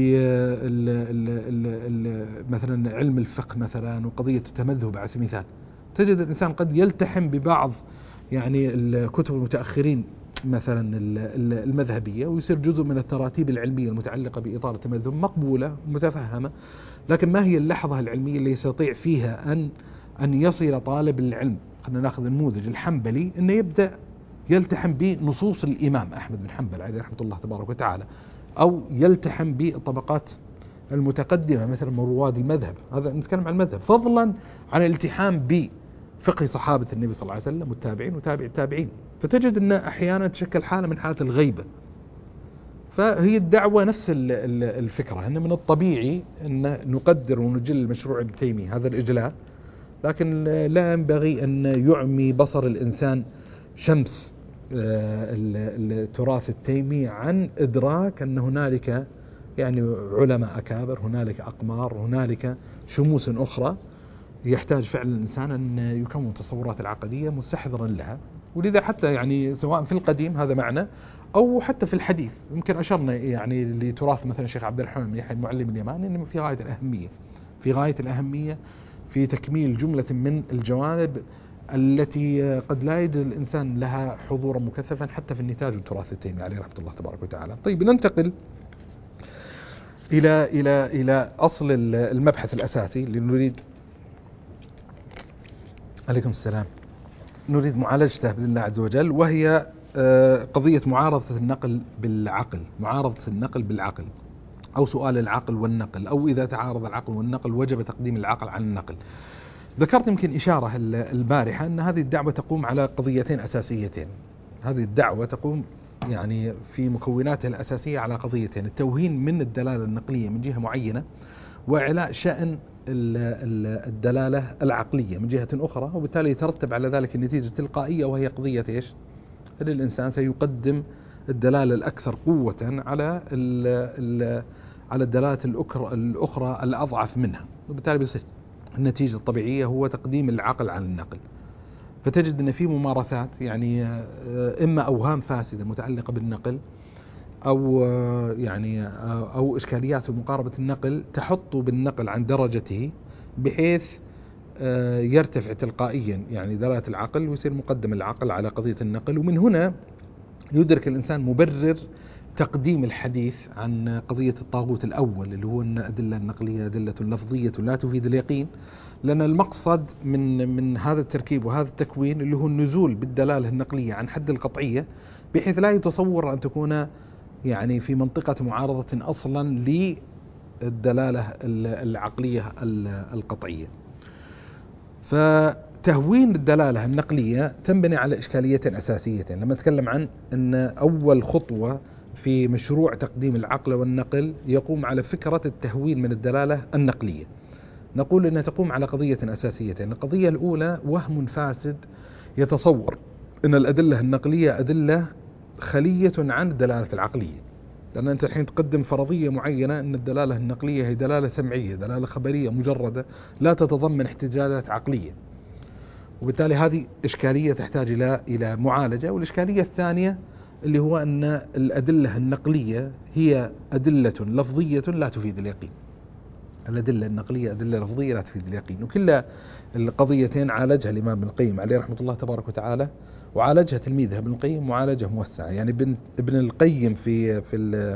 مثلا علم الفقه مثلا وقضية التمذهب على سبيل المثال. تجد الإنسان قد يلتحم ببعض يعني الكتب المتأخرين مثلا المذهبية ويصير جزء من التراتيب العلمية المتعلقة بإطار التمذهب مقبولة متفهمة، لكن ما هي اللحظة العلمية اللي يستطيع فيها أن أن يصل طالب العلم، خلينا ناخذ النموذج الحنبلي، أنه يبدأ يلتحم بنصوص الإمام أحمد بن حنبل عليه رحمة الله تبارك وتعالى، أو يلتحم بالطبقات المتقدمة مثل من رواد المذهب. هذا نتكلم عن المذهب، فضلا عن الالتحام بفقه صحابة النبي صلى الله عليه وسلم والتابعين وتابع التابعين. فتجد أن أحيانا تشكل حالة من حالة الغيبة. فهي الدعوة نفس الفكرة، أن من الطبيعي أن نقدر ونجل مشروع ابن تيمية هذا الإجلال، لكن لا ينبغي أن يعمي بصر الإنسان شمس التراث التيمي عن إدراك أن هنالك يعني علماء أكابر، هنالك أقمار، هنالك شموس أخرى يحتاج فعلا الإنسان أن يكون تصورات العقدية مستحضرا لها. ولذا حتى يعني سواء في القديم هذا معنى أو حتى في الحديث يمكن أشرنا يعني لتراث مثلا الشيخ عبد الرحمن بن يحيى المعلم اليماني إنه في غاية الأهمية في غاية الأهمية في تكميل جملة من الجوانب التي قد لا يجد الإنسان لها حضورا مكثفا حتى في النتاج والتراث التيمي عليه رحمة الله تبارك وتعالى. طيب ننتقل إلى إلى إلى أصل المبحث الأساسي اللي نريد. عليكم السلام. نريد معالجته بإذن الله عز وجل، وهي قضية معارضة النقل بالعقل، معارضة النقل بالعقل، أو سؤال العقل والنقل، أو إذا تعارض العقل والنقل وجب تقديم العقل عن النقل. ذكرت يمكن إشارة البارحة أن هذه الدعوة تقوم على قضيتين أساسيتين. هذه الدعوة تقوم يعني في مكوناتها الأساسية على قضيتين: التوهين من الدلالة النقلية من جهة معينة، وإعلاء شأن الدلالة العقلية من جهة أخرى، وبالتالي يترتب على ذلك النتيجة التلقائية، وهي قضية إيش؟ أن الإنسان سيقدم الدلالة الأكثر قوة على على الدلالات الأخرى الأضعف منها، وبالتالي بيصير النتيجة الطبيعية هو تقديم العقل على النقل. فتجد أن في ممارسات يعني إما أوهام فاسدة متعلقة بالنقل، أو يعني أو إشكاليات في مقاربة النقل تحط بالنقل عن درجته بحيث يرتفع تلقائيا يعني دلالة العقل، ويصير مقدم العقل على قضية النقل. ومن هنا يدرك الإنسان مبرر تقديم الحديث عن قضية الطاغوت الأول، اللي هو أن أدلة النقلية أدلة لفظية لا تفيد اليقين، لأن المقصد من من هذا التركيب وهذا التكوين اللي هو النزول بالدلالة النقلية عن حد القطعية، بحيث لا يتصور أن تكون يعني في منطقة معارضة أصلا للدلالة العقلية القطعية. فتهوين الدلالة النقلية تنبني على إشكاليتين أساسيتين. لما نتكلم عن أن أول خطوة في مشروع تقديم العقل والنقل يقوم على فكرة التهوين من الدلالة النقلية، نقول أنها تقوم على قضية أساسيتين. القضية الأولى وهم فاسد يتصور أن الأدلة النقلية أدلة خلية عن الدلالة العقلية، لأن أنت الحين تقدم فرضية معينة أن الدلالة النقلية هي دلالة سمعية، دلالة خبرية مجردة لا تتضمن احتجاجات عقلية، وبالتالي هذه إشكالية تحتاج إلى إلى معالجة. والإشكالية الثانية اللي هو أن الأدلة النقلية هي أدلة لفظية لا تفيد اليقين. الأدلة النقلية أدلة لفظية لا تفيد اليقين، وكل القضيتين عالجها الإمام ابن القيم عليه رحمة الله تبارك وتعالى، وعالجها تلميذه ابن القيم معالجة موسعة. يعني ابن ابن القيم في في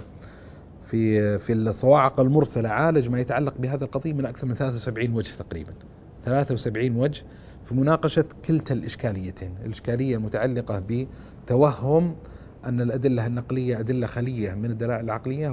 في في الصواعق المرسلة عالج ما يتعلق بهذا القضية من أكثر من ثلاثة وسبعين وجه تقريبا، ثلاثة وسبعين وجه في مناقشة كلتا الإشكاليتين: الإشكالية المتعلقة بتوهم أن الأدلة النقلية أدلة خلية من الدلائل العقلية،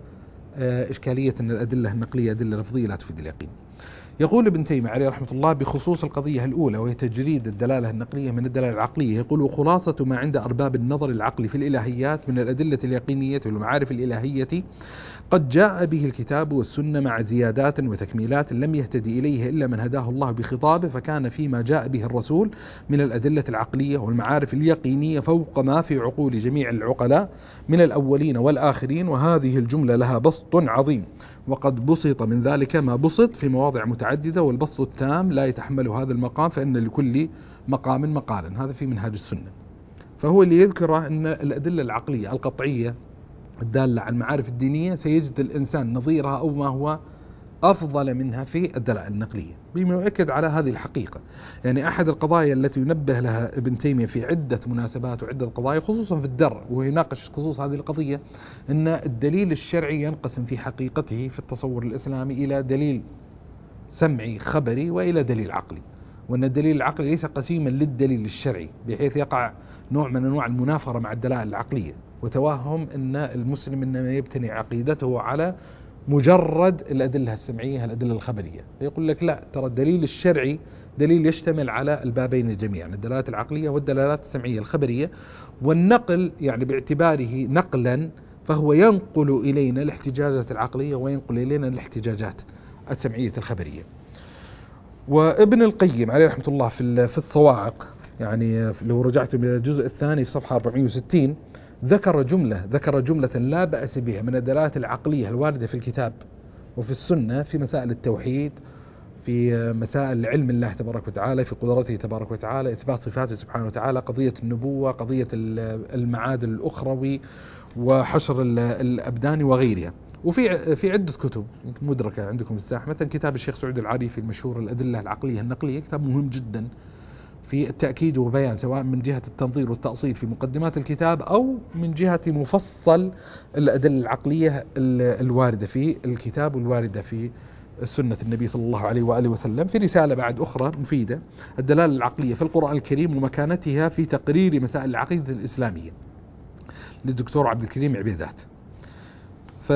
وإشكالية أن الأدلة النقلية أدلة لفظية لا تفيد اليقين. يقول ابن تيمية عليه رحمة الله بخصوص القضية الأولى وهي تجريد الدلالة النقلية من الدلالة العقلية، يقول: وخلاصة ما عند أرباب النظر العقلي في الإلهيات من الأدلة اليقينية والمعارف الإلهية قد جاء به الكتاب والسنة مع زيادات وتكميلات لم يهتدي إليه إلا من هداه الله بخطابه، فكان فيما جاء به الرسول من الأدلة العقلية والمعارف اليقينية فوق ما في عقول جميع العقلاء من الأولين والآخرين، وهذه الجملة لها بسط عظيم، وقد بسط من ذلك ما بسط في مواضع متعددة، والبسط التام لا يتحمل هذا المقام، فإن لكل مقام مقالا. هذا في منهاج السنة. فهو اللي يذكره أن الأدلة العقلية القطعية الدالة على المعارف الدينية سيجد الإنسان نظيرها أو ما هو أفضل منها في الدلائل النقلية، بما يؤكد على هذه الحقيقة. يعني أحد القضايا التي ينبه لها ابن تيمية في عدة مناسبات وعدة قضايا خصوصا في الدرء وهو يناقش خصوص هذه القضية، أن الدليل الشرعي ينقسم في حقيقته في التصور الإسلامي إلى دليل سمعي خبري وإلى دليل عقلي، وأن الدليل العقلي ليس قسيما للدليل الشرعي بحيث يقع نوع من أنواع المنافرة مع الدلائل العقلية وتوهم أن المسلم إنما يبتني عقيدته على مجرد الأدلة السمعية الأدلة الخبرية. يقول لك لا، ترى الدليل الشرعي دليل يشتمل على البابين جميعا، الدلالات العقلية والدلالات السمعية الخبرية، والنقل يعني باعتباره نقلا فهو ينقل إلينا الاحتجاجات العقلية وينقل إلينا الاحتجاجات السمعية الخبرية. وابن القيم عليه رحمة الله في في الصواعق، يعني لو رجعت إلى الجزء الثاني في صفحة أربعمائة وستين ذكر جملة ذكر جملة لا بأس بها من الدلالات العقلية الواردة في الكتاب وفي السنة في مسائل التوحيد، في مسائل علم الله تبارك وتعالى، في قدرته تبارك وتعالى، إثبات صفاته سبحانه وتعالى، قضية النبوة، قضية المعاد الأخروي، وحشر الأبدان وغيرها. وفي في عدة كتب مدركة عندكم الساحة، مثلا كتاب الشيخ سعود العريفي المشهور الأدلة العقلية النقلية، كتاب مهم جدا في التأكيد وبيان، سواء من جهة التنظير والتأصيل في مقدمات الكتاب أو من جهة مفصل الأدلة العقلية الواردة في الكتاب والواردة في سنة النبي صلى الله عليه وآله وسلم. في رسالة بعد أخرى مفيدة، الدلالة العقلية في القرآن الكريم ومكانتها في تقرير مسائل العقيدة الإسلامية للدكتور عبد الكريم عبيدات. ف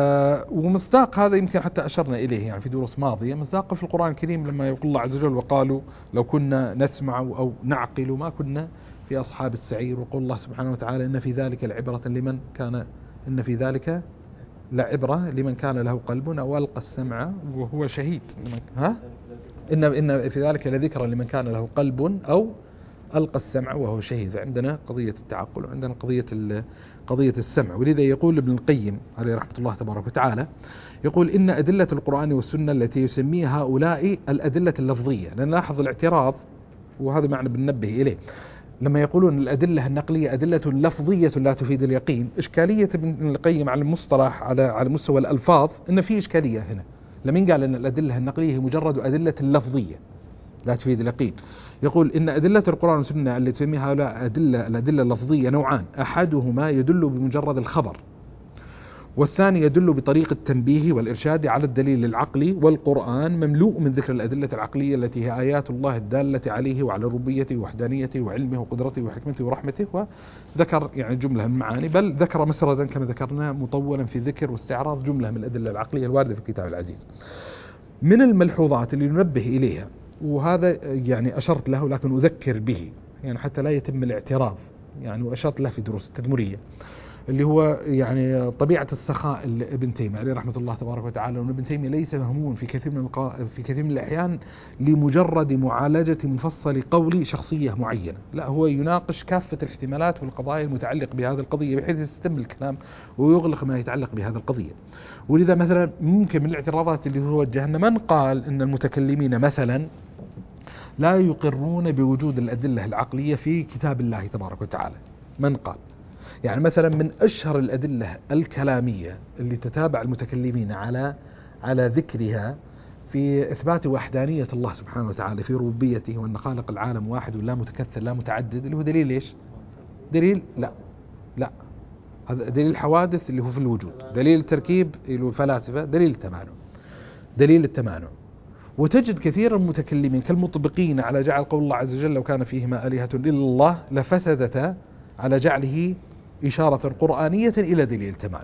ومصداق هذا يمكن حتى أشرنا إليه يعني في دروس ماضية، مصداق في القرآن الكريم لما يقول الله عز وجل وقالوا لو كنا نسمع أو نعقل ما كنا في أصحاب السعير، وقول الله سبحانه وتعالى إن في ذلك لعبرة لمن كان إن في ذلك لعبرة لمن كان له قلب أو ألقى السمع وهو شهيد. ها إن إن في ذلك لذكرى لمن كان له قلب أو ألقى السمع وهو شهيد. عندنا قضية التعقل وعندنا قضية قضية السمع. ولذا يقول ابن القيم عليه رحمة الله تبارك وتعالى، يقول إن أدلة القرآن والسنة التي يسميها هؤلاء الأدلة اللفظية، لأن لاحظ الاعتراض وهذا معنى بننبه إليه لما يقولون الأدلة النقلية أدلة لفظية لا تفيد اليقين. إشكالية ابن القيم على المصطلح على على مستوى الألفاظ إن في إشكالية هنا. لمن قال إن الأدلة النقلية هي مجرد أدلة لفظية لا تفيد اليقين؟ يقول إن أدلة القرآن والسنة اللي تسميها هؤلاء أدلة الأدلة اللفظية نوعان، أحدهما يدل بمجرد الخبر، والثاني يدل بطريق التنبيه والإرشاد على الدليل العقلي. والقرآن مملوء من ذكر الأدلة العقلية التي هي آيات الله الدالة عليه وعلى ربوبيته ووحدانيته وعلمه وقدرته وحكمته ورحمته. وذكر يعني جملة من المعاني، بل ذكر مسردا كما ذكرنا مطولا في ذكر واستعراض جملة من الأدلة العقلية الواردة في الكتاب العزيز. من الملحوظات اللي ننبه إليها، وهذا يعني أشرت له لكن أذكر به يعني حتى لا يتم الاعتراض يعني، وأشرت له في دروس التدمرية، اللي هو يعني طبيعة السخاء ابن تيمية عليه رحمة الله تبارك وتعالى. وابن تيمية ليس مهمون في كثير من في كثير من الأحيان لمجرد معالجة مفصل قول شخصية معينة، لا، هو يناقش كافة الاحتمالات والقضايا المتعلقة بهذه القضية بحيث يستم الكلام ويغلق ما يتعلق بهذه القضية. ولذا مثلا ممكن من الاعتراضات اللي توجه أن من قال أن المتكلمين مثلا لا يقرون بوجود الأدلة العقلية في كتاب الله تبارك وتعالى. من قال يعني مثلا من أشهر الأدلة الكلامية اللي تتابع المتكلمين على على ذكرها في إثبات وحدانية الله سبحانه وتعالى في ربوبيته، وأن خالق العالم واحد ولا متكثر لا متعدد، اللي هو دليل إيش؟ دليل لا لا هذا دليل الحوادث اللي هو في الوجود، دليل التركيب اللي هو الفلاسفة، دليل التمانع دليل التمانع. وتجد كثير من المتكلمين كالمطبقين على جعل قول الله عز وجل لو كان فيهما آلهة إلا الله لفسدتا على جعله إشارة قرآنية إلى دليل التمانع.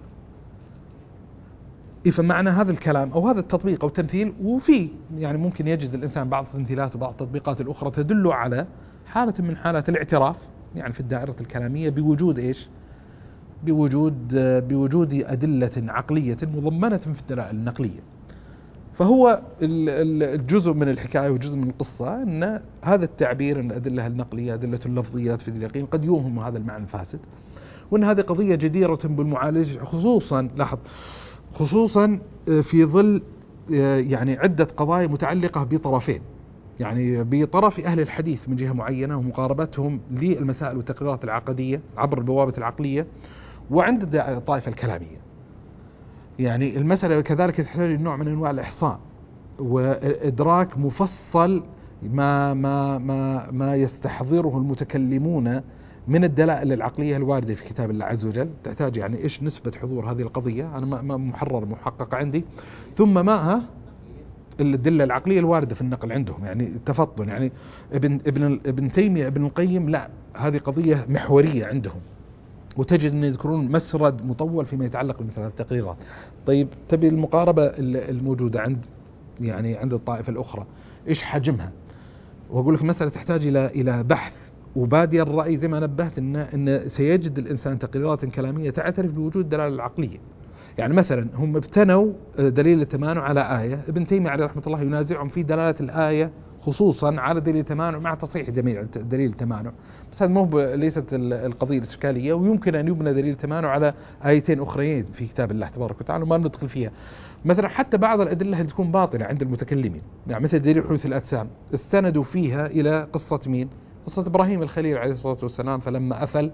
فمعنى هذا الكلام أو هذا التطبيق أو التمثيل، وفي يعني ممكن يجد الإنسان بعض التمثيلات وبعض التطبيقات الأخرى تدل على حالة من حالات الاعتراف يعني في الدائرة الكلامية بوجود إيش؟ بوجود بوجود أدلة عقلية مضمنة في الدلائل النقلية. فهو الجزء من الحكاية وجزء من القصة أن هذا التعبير أن الأدلة النقلية أدلة اللفظيات في اليقين قد يوهم هذا المعنى الفاسد، وأن هذه قضية جديرة بالمعالجة، خصوصا لاحظ خصوصا في ظل يعني عدة قضايا متعلقة بطرفين، يعني بطرف أهل الحديث من جهة معينة ومقاربتهم للمسائل والتقريرات العقدية عبر البوابة العقلية، وعند الطائفة الكلامية. يعني المسألة كذلك تحتاج نوع من أنواع الإحصاء وإدراك مفصل ما ما ما ما يستحضره المتكلمون من الدلائل العقلية الواردة في كتاب الله عز وجل. تحتاج يعني إيش نسبة حضور هذه القضية، أنا ما محرر محقق عندي، ثم ما الأدلة العقلية الواردة في النقل عندهم، يعني التفطن. يعني ابن ابن ابن تيمية ابن القيم لا، هذه قضية محورية عندهم، وتجد أن يذكرون مسرد مطول فيما يتعلق بمثل هذه التقريرات. طيب تبي المقاربة الموجودة عند يعني عند الطائفة الأخرى إيش حجمها؟ وأقول لك مسألة تحتاج إلى إلى بحث وبادي الرأي زي ما نبهت إن إن سيجد الإنسان تقريرات كلامية تعترف بوجود دلالة العقلية. يعني مثلا هم ابتنوا دليل التمانع على آية، ابن تيمية عليه رحمة الله ينازعهم في دلالة الآية خصوصا على دليل التمانع مع تصحيح جميع دليل التمانع، بس هذا مو ليست القضية الإشكالية، ويمكن أن يبنى دليل التمانع على آيتين أخرين في كتاب الله تبارك وتعالى وما ندخل فيها. مثلا حتى بعض الأدلة اللي تكون باطلة عند المتكلمين، يعني مثل دليل حدوث الأجسام استندوا فيها إلى قصة مين؟ قصة إبراهيم الخليل عليه الصلاة والسلام فلما أفل.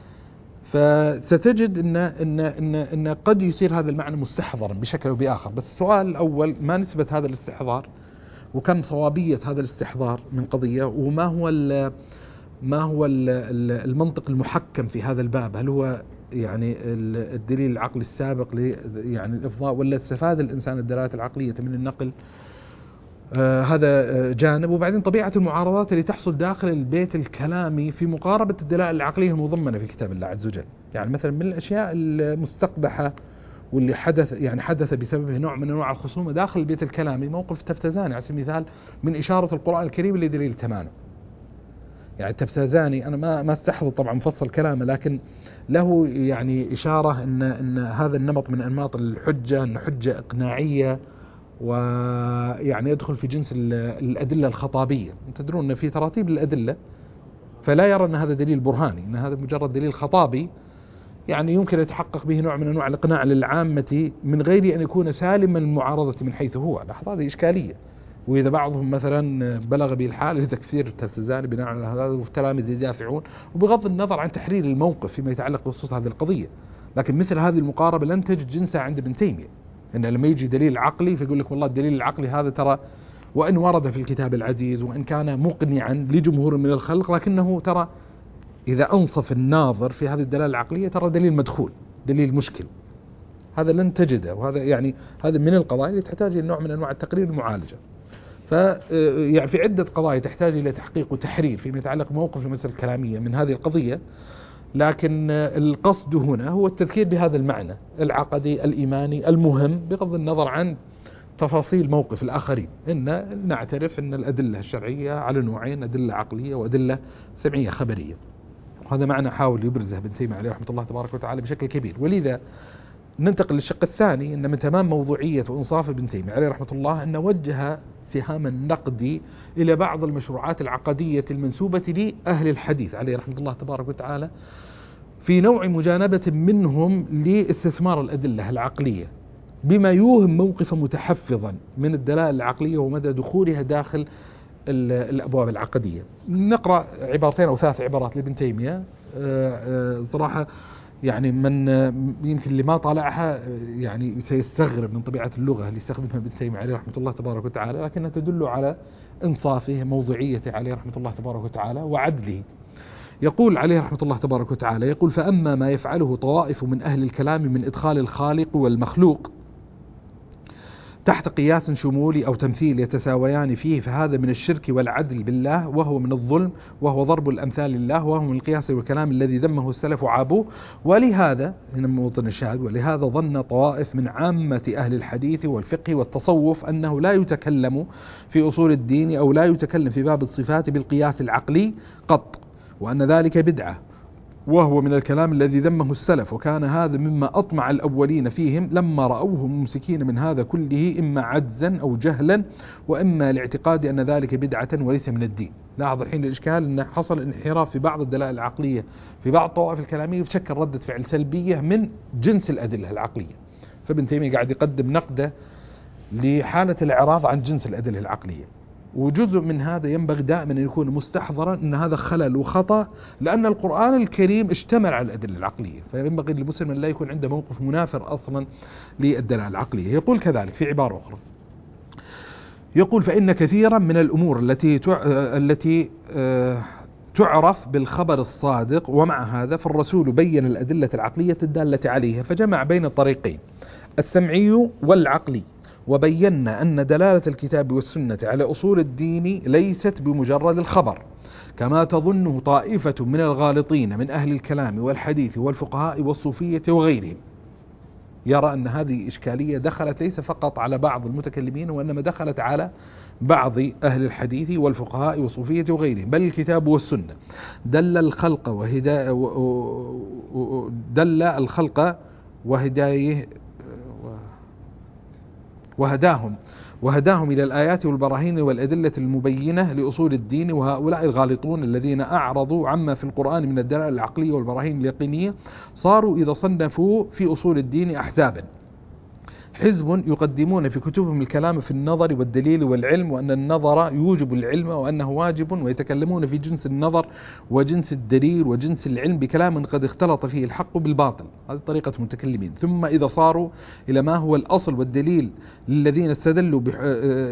فستجد إن إن إن إن قد يصير هذا المعنى مستحضرا بشكل أو بآخر، بس السؤال الأول ما نسبة هذا الاستحضار، وكم صوابية هذا الاستحضار من قضية، وما هو ال ما هو ال المنطق المحكم في هذا الباب. هل هو يعني الدليل العقلي السابق ل يعني الإفضاء، ولا استفاد الإنسان الدلالات العقلية من النقل؟ آه هذا جانب. وبعدين طبيعة المعارضات اللي تحصل داخل البيت الكلامي في مقاربة الدلائل العقلية المضمنة في كتاب الله عز وجل. يعني مثلا من الأشياء المستقبحة واللي حدث يعني حدث بسببه نوع من انواع الخصومه داخل البيت الكلامي موقف التفتزاني على سبيل المثال من اشاره القران الكريم لدليل التمانع. يعني التفتزاني انا ما ما استحضر طبعا مفصل كلامه، لكن له يعني اشاره ان ان هذا النمط من انماط الحجه ان حجه اقناعيه، ويعني يدخل في جنس الادله الخطابيه. تدرون ان في تراتيب للادله، فلا يرى ان هذا دليل برهاني، ان هذا مجرد دليل خطابي يعني يمكن يتحقق به نوع من انواع الاقناع للعامة من غير ان يكون سالما المعارضة من حيث هو. لاحظ هذه اشكالية. واذا بعضهم مثلا بلغ به الحال لتكفير التفتزاني بناء على هذا والتلاميذ يدافعون، وبغض النظر عن تحرير الموقف فيما يتعلق بخصوص هذه القضية، لكن مثل هذه المقاربة لن تجد جنسها عند ابن تيمية. ان لما يجي دليل عقلي فيقول لك والله الدليل العقلي هذا ترى وان ورد في الكتاب العزيز وان كان مقنعا لجمهور من الخلق، لكنه ترى إذا أنصف الناظر في هذه الدلالة العقلية ترى دليل مدخول، دليل مشكل. هذا لن تجده، وهذا يعني هذا من القضايا اللي تحتاج إلى نوع من أنواع التقرير والمعالجة. ف يعني في عدة قضايا تحتاج إلى تحقيق وتحرير فيما يتعلق بموقف المسألة الكلامية من هذه القضية، لكن القصد هنا هو التذكير بهذا المعنى العقدي الإيماني المهم بغض النظر عن تفاصيل موقف الآخرين. إن نعترف أن الأدلة الشرعية على نوعين، أدلة عقلية وأدلة سمعية خبرية. هذا معنى حاول يبرزه ابن تيمية عليه رحمة الله تبارك وتعالى بشكل كبير. ولذا ننتقل للشق الثاني، أن من تمام موضوعية وإنصاف ابن تيمية عليه رحمة الله أن وجه سهام النقد إلى بعض المشروعات العقدية المنسوبة لأهل الحديث عليه رحمة الله تبارك وتعالى في نوع مجانبة منهم لاستثمار الأدلة العقلية بما يوهم موقفا متحفظا من الدلائل العقلية ومدى دخولها داخل الأبواب العقدية. نقرأ عبارتين أو ثلاث عبارات لابن تيمية صراحة يعني من يمكن اللي ما طالعها يعني سيستغرب من طبيعة اللغة اللي يستخدمها ابن تيمية عليه رحمة الله تبارك وتعالى، لكنها تدل على إنصافه موضوعيته عليه رحمة الله تبارك وتعالى وعدله. يقول عليه رحمة الله تبارك وتعالى، يقول: فأما ما يفعله طوائف من أهل الكلام من إدخال الخالق والمخلوق تحت قياس شمولي أو تمثيل يتساويان فيه فهذا من الشرك والعدل بالله، وهو من الظلم، وهو ضرب الأمثال لله، وهو من القياس والكلام الذي ذمه السلف وعابوه. ولهذا هنا موطن الشاهد، ولهذا ظن طوائف من عامة أهل الحديث والفقه والتصوف أنه لا يتكلم في أصول الدين أو لا يتكلم في باب الصفات بالقياس العقلي قط، وأن ذلك بدعة، وهو من الكلام الذي ذمه السلف، وكان هذا مما أطمع الأولين فيهم لما رأوه ممسكين من هذا كله إما عجزا أو جهلا وإما لاعتقاد أن ذلك بدعة وليس من الدين. لاحظ الحين الإشكال أن حصل انحراف في بعض الدلائل العقلية في بعض الطوائف الكلامية وتشكل ردة فعل سلبية من جنس الأدلة العقلية. فابن تيمية قاعد يقدم نقده لحالة الإعراض عن جنس الأدلة العقلية، وجزء من هذا ينبغي دائما أن يكون مستحضرا أن هذا خلل وخطأ، لأن القرآن الكريم اشتمل على الأدلة العقلية، فينبغي للمسلم أن لا يكون عنده موقف منافر أصلا للدلالة العقلية. يقول كذلك في عبارة أخرى، يقول: فإن كثيرا من الأمور التي تع... التي تعرف بالخبر الصادق، ومع هذا فالرسول بين الأدلة العقلية الدالة عليها فجمع بين الطريقين السمعي والعقلي، وبينا أن دلالة الكتاب والسنة على أصول الدين ليست بمجرد الخبر كما تظنه طائفة من الغالطين من أهل الكلام والحديث والفقهاء والصوفية وغيرهم. يرى أن هذه إشكالية دخلت ليس فقط على بعض المتكلمين وإنما دخلت على بعض أهل الحديث والفقهاء والصوفية وغيرهم، بل الكتاب والسنة دل الخلق وهدا دل الخلق وهدايه وهداهم وهداهم إلى الآيات والبراهين والأدلة المبينة لأصول الدين. وهؤلاء الغالطون الذين أعرضوا عما في القرآن من الدلائل العقلية والبراهين اليقينية صاروا إذا صنفوا في أصول الدين أحزابا حزب يقدمون في كتبهم الكلام في النظر والدليل والعلم، وأن النظر يوجب العلم وأنه واجب، ويتكلمون في جنس النظر وجنس الدليل وجنس العلم بكلام قد اختلط فيه الحق بالباطل. هذه طريقة المتكلمين. ثم إذا صاروا إلى ما هو الأصل والدليل للذين استدلوا بح...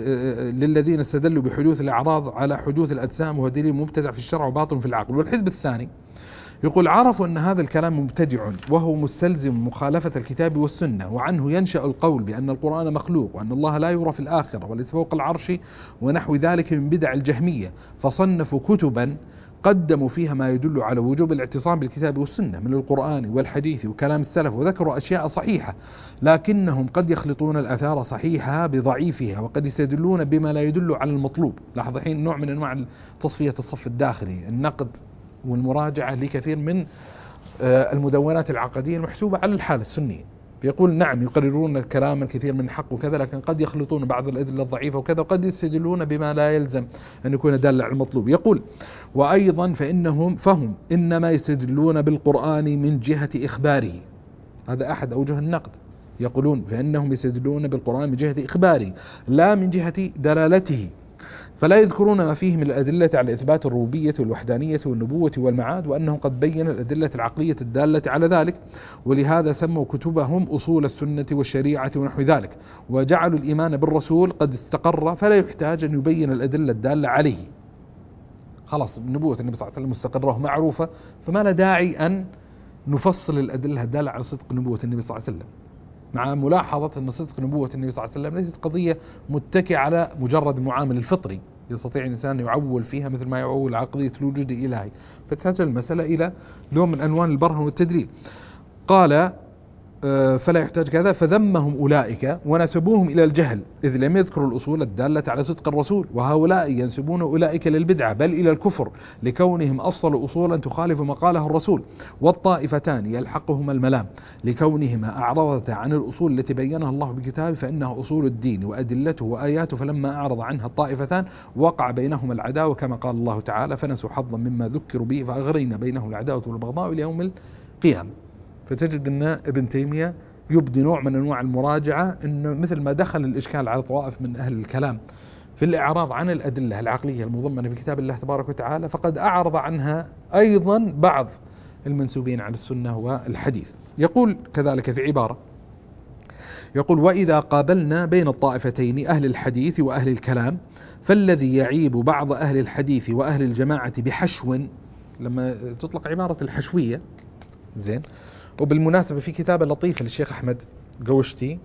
للذين استدلوا بحدوث الأعراض على حدوث الأجسام، وهو دليل مبتدع في الشرع وباطل في العقل. والحزب الثاني يقول عرفوا أن هذا الكلام مبتدع وهو مستلزم مخالفة الكتاب والسنة، وعنه ينشأ القول بأن القرآن مخلوق وأن الله لا يرى في الآخرة وليس فوق العرش ونحو ذلك من بدع الجهمية، فصنفوا كتبا قدموا فيها ما يدل على وجوب الاعتصام بالكتاب والسنة من القرآن والحديث وكلام السلف، وذكروا أشياء صحيحة، لكنهم قد يخلطون الآثار صحيحها بضعيفها، وقد يستدلون بما لا يدل على المطلوب. لاحظ الحين نوع من أنواع تصفية الصف الداخلي، النقد والمراجعة لكثير من المدونات العقدية المحسوبة على الحالة السنية. يقول نعم يقررون الكلام الكثير من حق وكذا، لكن قد يخلطون بعض الأدلة الضعيفة وكذا، وقد يستدلون بما لا يلزم أن يكون دال على المطلوب. يقول وأيضا فإنهم فهم إنما يستدلون بالقرآن من جهة إخباره، هذا أحد أوجه النقد. يقولون فإنهم يستدلون بالقرآن من جهة إخباره لا من جهة دلالته، فلا يذكرون ما فيه من الأدلة على إثبات الربوبية والوحدانية والنبوة والمعاد، وأنهم قد بين الأدلة العقلية الدالة على ذلك، ولهذا سموا كتبهم أصول السنة والشريعة ونحو ذلك، وجعلوا الإيمان بالرسول قد استقر فلا يحتاج أن يبين الأدلة الدالة عليه. خلاص نبوة النبي صلى الله عليه وسلم مستقرة ومعروفة، فما لا داعي أن نفصل الأدلة الدالة على صدق نبوة النبي صلى الله عليه وسلم، مع ملاحظة أن صدق نبوة النبي صلى الله عليه وسلم ليست قضية متكئة على مجرد المعامل الفطري يستطيع الإنسان يعول فيها مثل ما يعول على قضية الوجود الإلهي، فتحتاج المسألة إلى نوع من أنواع البرهن والتدليل. قال فلا يحتاج كذا، فذمهم أولئك ونسبوهم إلى الجهل إذ لم يذكروا الأصول الدالة على صدق الرسول، وهؤلاء ينسبون أولئك للبدعة بل إلى الكفر لكونهم أصلوا أصولا تخالف ما قاله الرسول، والطائفتان يلحقهما الملام لكونهما أعرضتا عن الأصول التي بينها الله بكتابه فإنها أصول الدين وأدلته وآياته، فلما أعرض عنها الطائفتان وقع بينهما العداوة كما قال الله تعالى فنسوا حظا مما ذكروا به فأغرينا بينهم العداوة والبغضاء إلى يوم القيامة. فتجد أن ابن تيمية يبدي نوع من أنواع المراجعة، أنه مثل ما دخل الإشكال على طوائف من أهل الكلام في الإعراض عن الأدلة العقلية المضمنة في كتاب الله تبارك وتعالى، فقد أعرض عنها أيضا بعض المنسوبين على السنة والحديث. يقول كذلك في عبارة، يقول وإذا قابلنا بين الطائفتين أهل الحديث وأهل الكلام فالذي يعيب بعض أهل الحديث وأهل الجماعة بحشو، لما تطلق عبارة الحشوية زين. وبالمناسبة في كتابة لطيفة للشيخ أحمد قوشتي،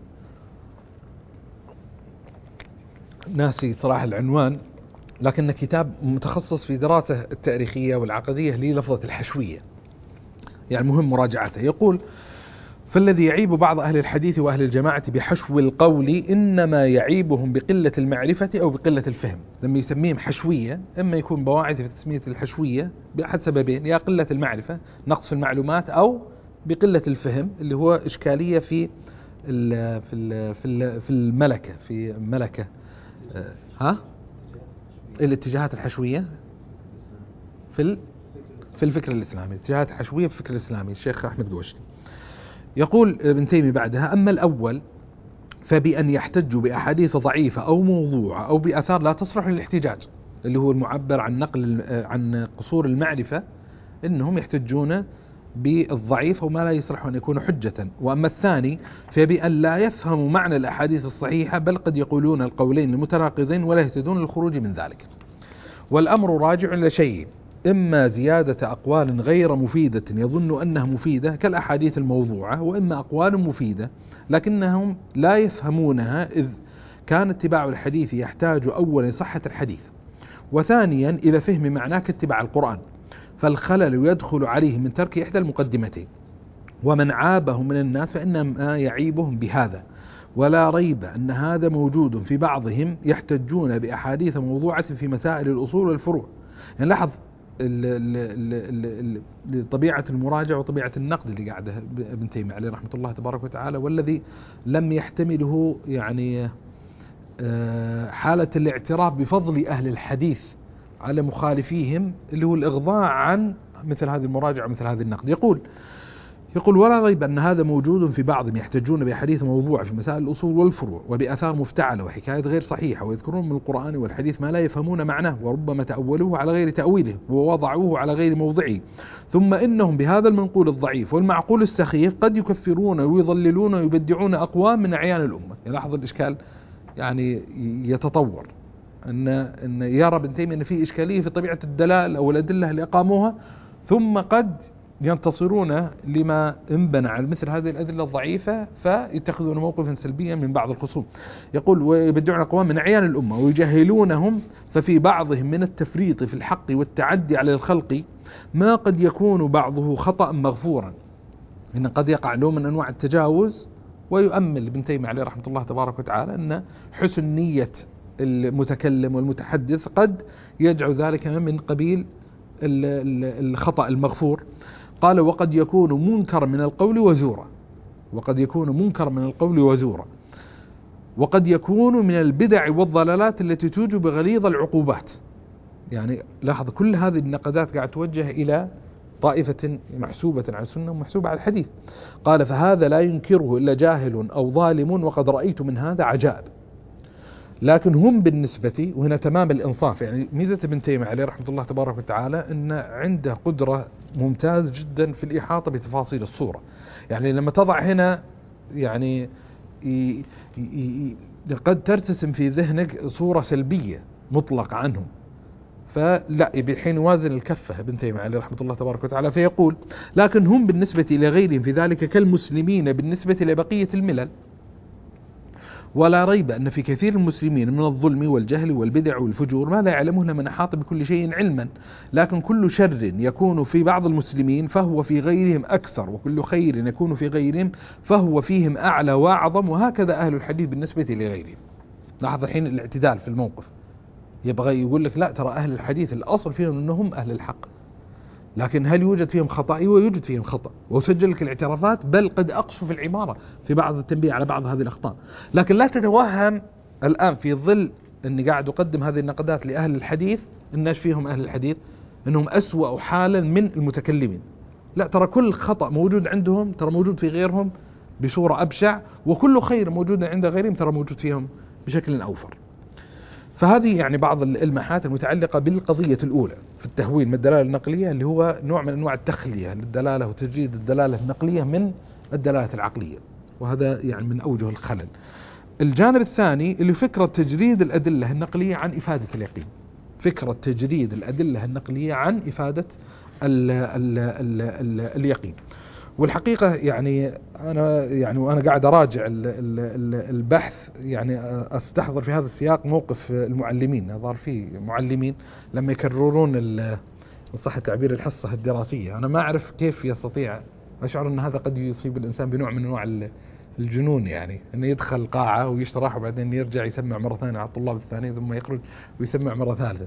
ناسي صراحة العنوان، لكن كتاب متخصص في دراسة التاريخية والعقدية للفظة الحشوية، يعني مهم مراجعته. يقول فالذي يعيب بعض أهل الحديث وأهل الجماعة بحشو القول إنما يعيبهم بقلة المعرفة أو بقلة الفهم. لما يسميهم حشوية إما يكون بواعث في تسمية الحشوية بأحد سببين، يا قلة المعرفة نقص في المعلومات، أو بقلة الفهم اللي هو إشكالية في ال في ال في ال في الملكة في ملكة ها الاتجاهات الحشوية في في الفكر الإسلامي، الاتجاهات الحشوية في الفكر الإسلامي الشيخ أحمد قوشتي. يقول ابن تيمية بعدها أما الأول فبأن يحتجوا بأحاديث ضعيفة أو موضوعة أو بأثار لا تصلح للاحتجاج، اللي هو المعبر عن نقل عن قصور المعرفة، إنهم يحتجون بالضعيف وما لا يصلح أن يكون حجة. وأما الثاني فبأن لا يفهموا معنى الأحاديث الصحيحة بل قد يقولون القولين المتناقضين ولا يهتدون للخروج من ذلك. والأمر راجع إلى شيء، إما زيادة أقوال غير مفيدة يظن أنها مفيدة كالأحاديث الموضوعة، وإما أقوال مفيدة لكنهم لا يفهمونها، إذ كان اتباع الحديث يحتاج أولا صحة الحديث، وثانيا إلى فهم معناه كاتباع القرآن، فالخلل يدخل عليه من ترك إحدى المقدمتين. ومن عابه من الناس فإنما يعيبهم بهذا، ولا ريب أن هذا موجود في بعضهم يحتجون بأحاديث موضوعة في مسائل الأصول والفروع. يعني لاحظ طبيعة المراجعة وطبيعة النقد اللي قاعده ابن تيمية عليه رحمة الله تبارك وتعالى، والذي لم يحتمله يعني حالة الاعتراف بفضل أهل الحديث على مخالفيهم، اللي هو الإغضاء عن مثل هذه المراجعة ومثل هذه النقد. يقول يقول ولا ريب أن هذا موجود في بعضهم يحتجون بأحاديث موضوعة في مسائل الأصول والفروع وبآثار مفتعلة وحكايات غير صحيحة، ويذكرون من القرآن والحديث ما لا يفهمون معناه وربما تأولوه على غير تأويله ووضعوه على غير موضعه، ثم إنهم بهذا المنقول الضعيف والمعقول السخيف قد يكفرون ويضللون ويبدعون أقوام من أعيان الأمة. يلاحظ الإشكال يعني يتطور، أن أن يرى ابن تيمية أن في إشكالية في طبيعة الدلائل أو الأدلة اللي أقاموها، ثم قد ينتصرون لما انبنى على مثل هذه الأدلة الضعيفة فيتخذون موقفا سلبيا من بعض الخصوم. يقول ويبدعون أقوام من أعيان الأمة ويجهلونهم، ففي بعضهم من التفريط في الحق والتعدي على الخلق ما قد يكون بعضه خطأ مغفورا، إن قد يقع له من أنواع التجاوز. ويؤمل ابن تيمية عليه رحمة الله تبارك وتعالى أن حسن نية المتكلم والمتحدث قد يجعل ذلك من قبيل الخطأ المغفور. قال وقد يكون منكر من القول وزورا، وقد يكون منكر من القول وزورا، وقد يكون من البدع والضلالات التي توجب غليظ العقوبات. يعني لاحظ كل هذه النقدات قاعد توجه إلى طائفة محسوبة على السنة ومحسوبة على الحديث. قال فهذا لا ينكره إلا جاهل أو ظالم، وقد رأيت من هذا عجائب. لكن هم بالنسبة، وهنا تمام الإنصاف، يعني ميزة ابن تيمية عليه رحمة الله تبارك وتعالى أن عنده قدرة ممتاز جدا في الإحاطة بتفاصيل الصورة. يعني لما تضع هنا يعني ي ي ي قد ترتسم في ذهنك صورة سلبية مطلقة عنهم، فلا بحين يوازن الكفة ابن تيمية عليه رحمة الله تبارك وتعالى فيقول لكن هم بالنسبة إلى غيرهم في ذلك كالمسلمين بالنسبة لبقية الملل، ولا ريب أن في كثير المسلمين من الظلم والجهل والبدع والفجور ما لا يعلمون من أحاط بكل شيء علما، لكن كل شر يكون في بعض المسلمين فهو في غيرهم أكثر، وكل خير يكون في غيرهم فهو فيهم أعلى وأعظم، وهكذا أهل الحديث بالنسبة لغيرهم. لاحظ الحين الاعتدال في الموقف، يبغى يقول لك لا ترى أهل الحديث الأصل فيهم أنهم أهل الحق، لكن هل يوجد فيهم خطأ؟ ويوجد فيهم خطأ، وسجل لك الاعترافات، بل قد أقصوا في العبارة في بعض التنبيه على بعض هذه الأخطاء. لكن لا تتوهم الآن في ظل أني قاعد أقدم هذه النقدات لأهل الحديث الناس فيهم أهل الحديث أنهم أسوأ حالا من المتكلمين. لا، ترى كل خطأ موجود عندهم ترى موجود في غيرهم بصورة أبشع، وكل خير موجود عند غيرهم ترى موجود فيهم بشكل أوفر. فهذه يعني بعض الإلماحات المتعلقة بالقضية الأولى في التهويل من الدلالة النقلية، اللي هو نوع من أنواع التخلية للدلالة وتجريد الدلالة النقلية من الدلالة العقلية، وهذا يعني من أوجه الخلل. الجانب الثاني اللي فكرة تجريد الأدلة النقلية عن إفادة اليقين، فكرة تجريد الأدلة النقلية عن إفادة ال ال ال ال اليقين. والحقيقة يعني أنا يعني وأنا قاعد أراجع البحث يعني أستحضر في هذا السياق موقف المعلمين. ظهر فيه معلمين لما يكررون صح التعبير الحصة الدراسية، أنا ما أعرف كيف يستطيع، أشعر أن هذا قد يصيب الإنسان بنوع من أنواع الجنون، يعني أنه يدخل قاعة ويشرح وبعدين يرجع يسمع مرة ثانية على الطلاب الثانية ثم يخرج ويسمع مرة ثالثة.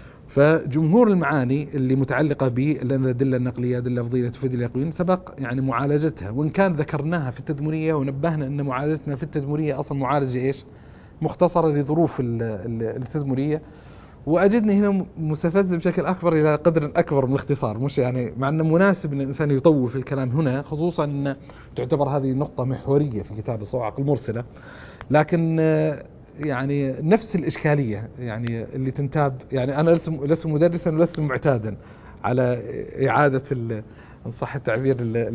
فجمهور المعاني اللي متعلقة بالأدلة النقلية أدلة فضيلة تفيد اليقين سبق يعني معالجتها، وإن كان ذكرناها في التدمرية ونبهنا أن معالجتنا في التدمرية أصلا معالجة إيش مختصرة لظروف التدمرية، وأجدني هنا مستفز بشكل أكبر إلى قدر أكبر من الاختصار، مش يعني مع أنه مناسب أن الإنسان يطول في الكلام هنا، خصوصا أن تعتبر هذه نقطة محورية في كتاب الصواعق المرسلة، لكن يعني نفس الإشكالية يعني اللي تنتاب. يعني أنا لست مدرسا ولست معتادا على إعادة إن صح التعبير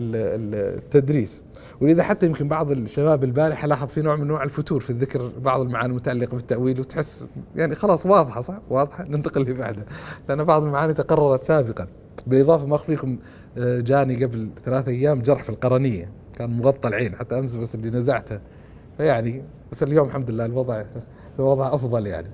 التدريس، ولذا حتى يمكن بعض الشباب البارحة لاحظ في نوع من نوع الفتور في الذكر بعض المعاني المتعلقة بالتأويل، وتحس يعني خلاص واضحة صح واضحة ننتقل لبعدها، لأن بعض المعاني تقررت سابقا. بالإضافة ما أخفيكم جاني قبل ثلاثة أيام جرح في القرنية كان مغطى العين حتى أمس بس اللي نزعته، فيعني بس اليوم الحمد لله الوضع الوضع أفضل يعني.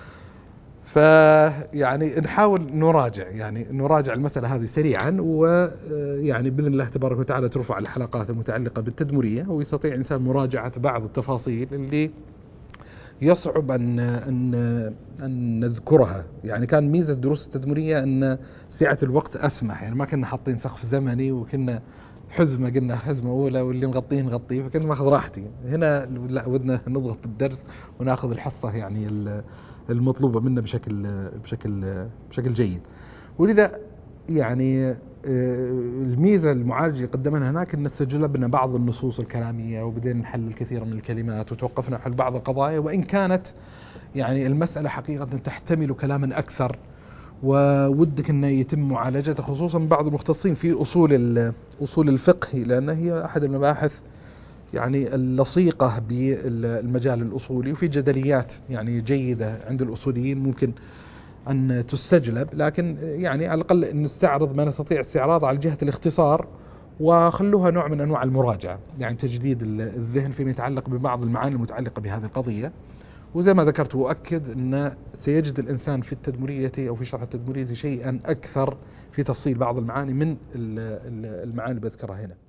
فيعني نحاول نراجع يعني نراجع المسألة هذه سريعا، ويعني بإذن الله تبارك وتعالى ترفع الحلقات المتعلقة بالتدمرية، ويستطيع الإنسان مراجعة بعض التفاصيل اللي يصعب أن أن أن نذكرها. يعني كان ميزة دروس التدمرية أن سعة الوقت أسمح، يعني ما كنا حاطين سقف زمني وكنا حزمة قلنا حزمة أولى واللي نغطيه نغطيه، فكنت ماخذ راحتي. هنا لا ودنا نضغط الدرس وناخذ الحصة يعني المطلوبة منا بشكل بشكل بشكل جيد. ولذا يعني الميزة المعالجة اللي قدمنا هناك أن استجلبنا بعض النصوص الكلامية وبدينا نحل الكثير من الكلمات وتوقفنا حل بعض القضايا، وإن كانت يعني المسألة حقيقة تحتمل كلاما أكثر وودك أنه يتم معالجته، خصوصا بعض المختصين في أصول أصول الفقه، لأن هي أحد المباحث يعني اللصيقة بالمجال الأصولي، وفي جدليات يعني جيدة عند الأصوليين ممكن أن تستجلب، لكن يعني على الأقل نستعرض ما نستطيع استعراضه على جهة الاختصار، وخلوها نوع من أنواع المراجعة، يعني تجديد الذهن فيما يتعلق ببعض المعاني المتعلقة بهذه القضية. وزي ما ذكرت وأكد أن سيجد الإنسان في التدمرية أو في شرح التدمرية شيئا أكثر في تفصيل بعض المعاني من المعاني اللي بذكرها هنا.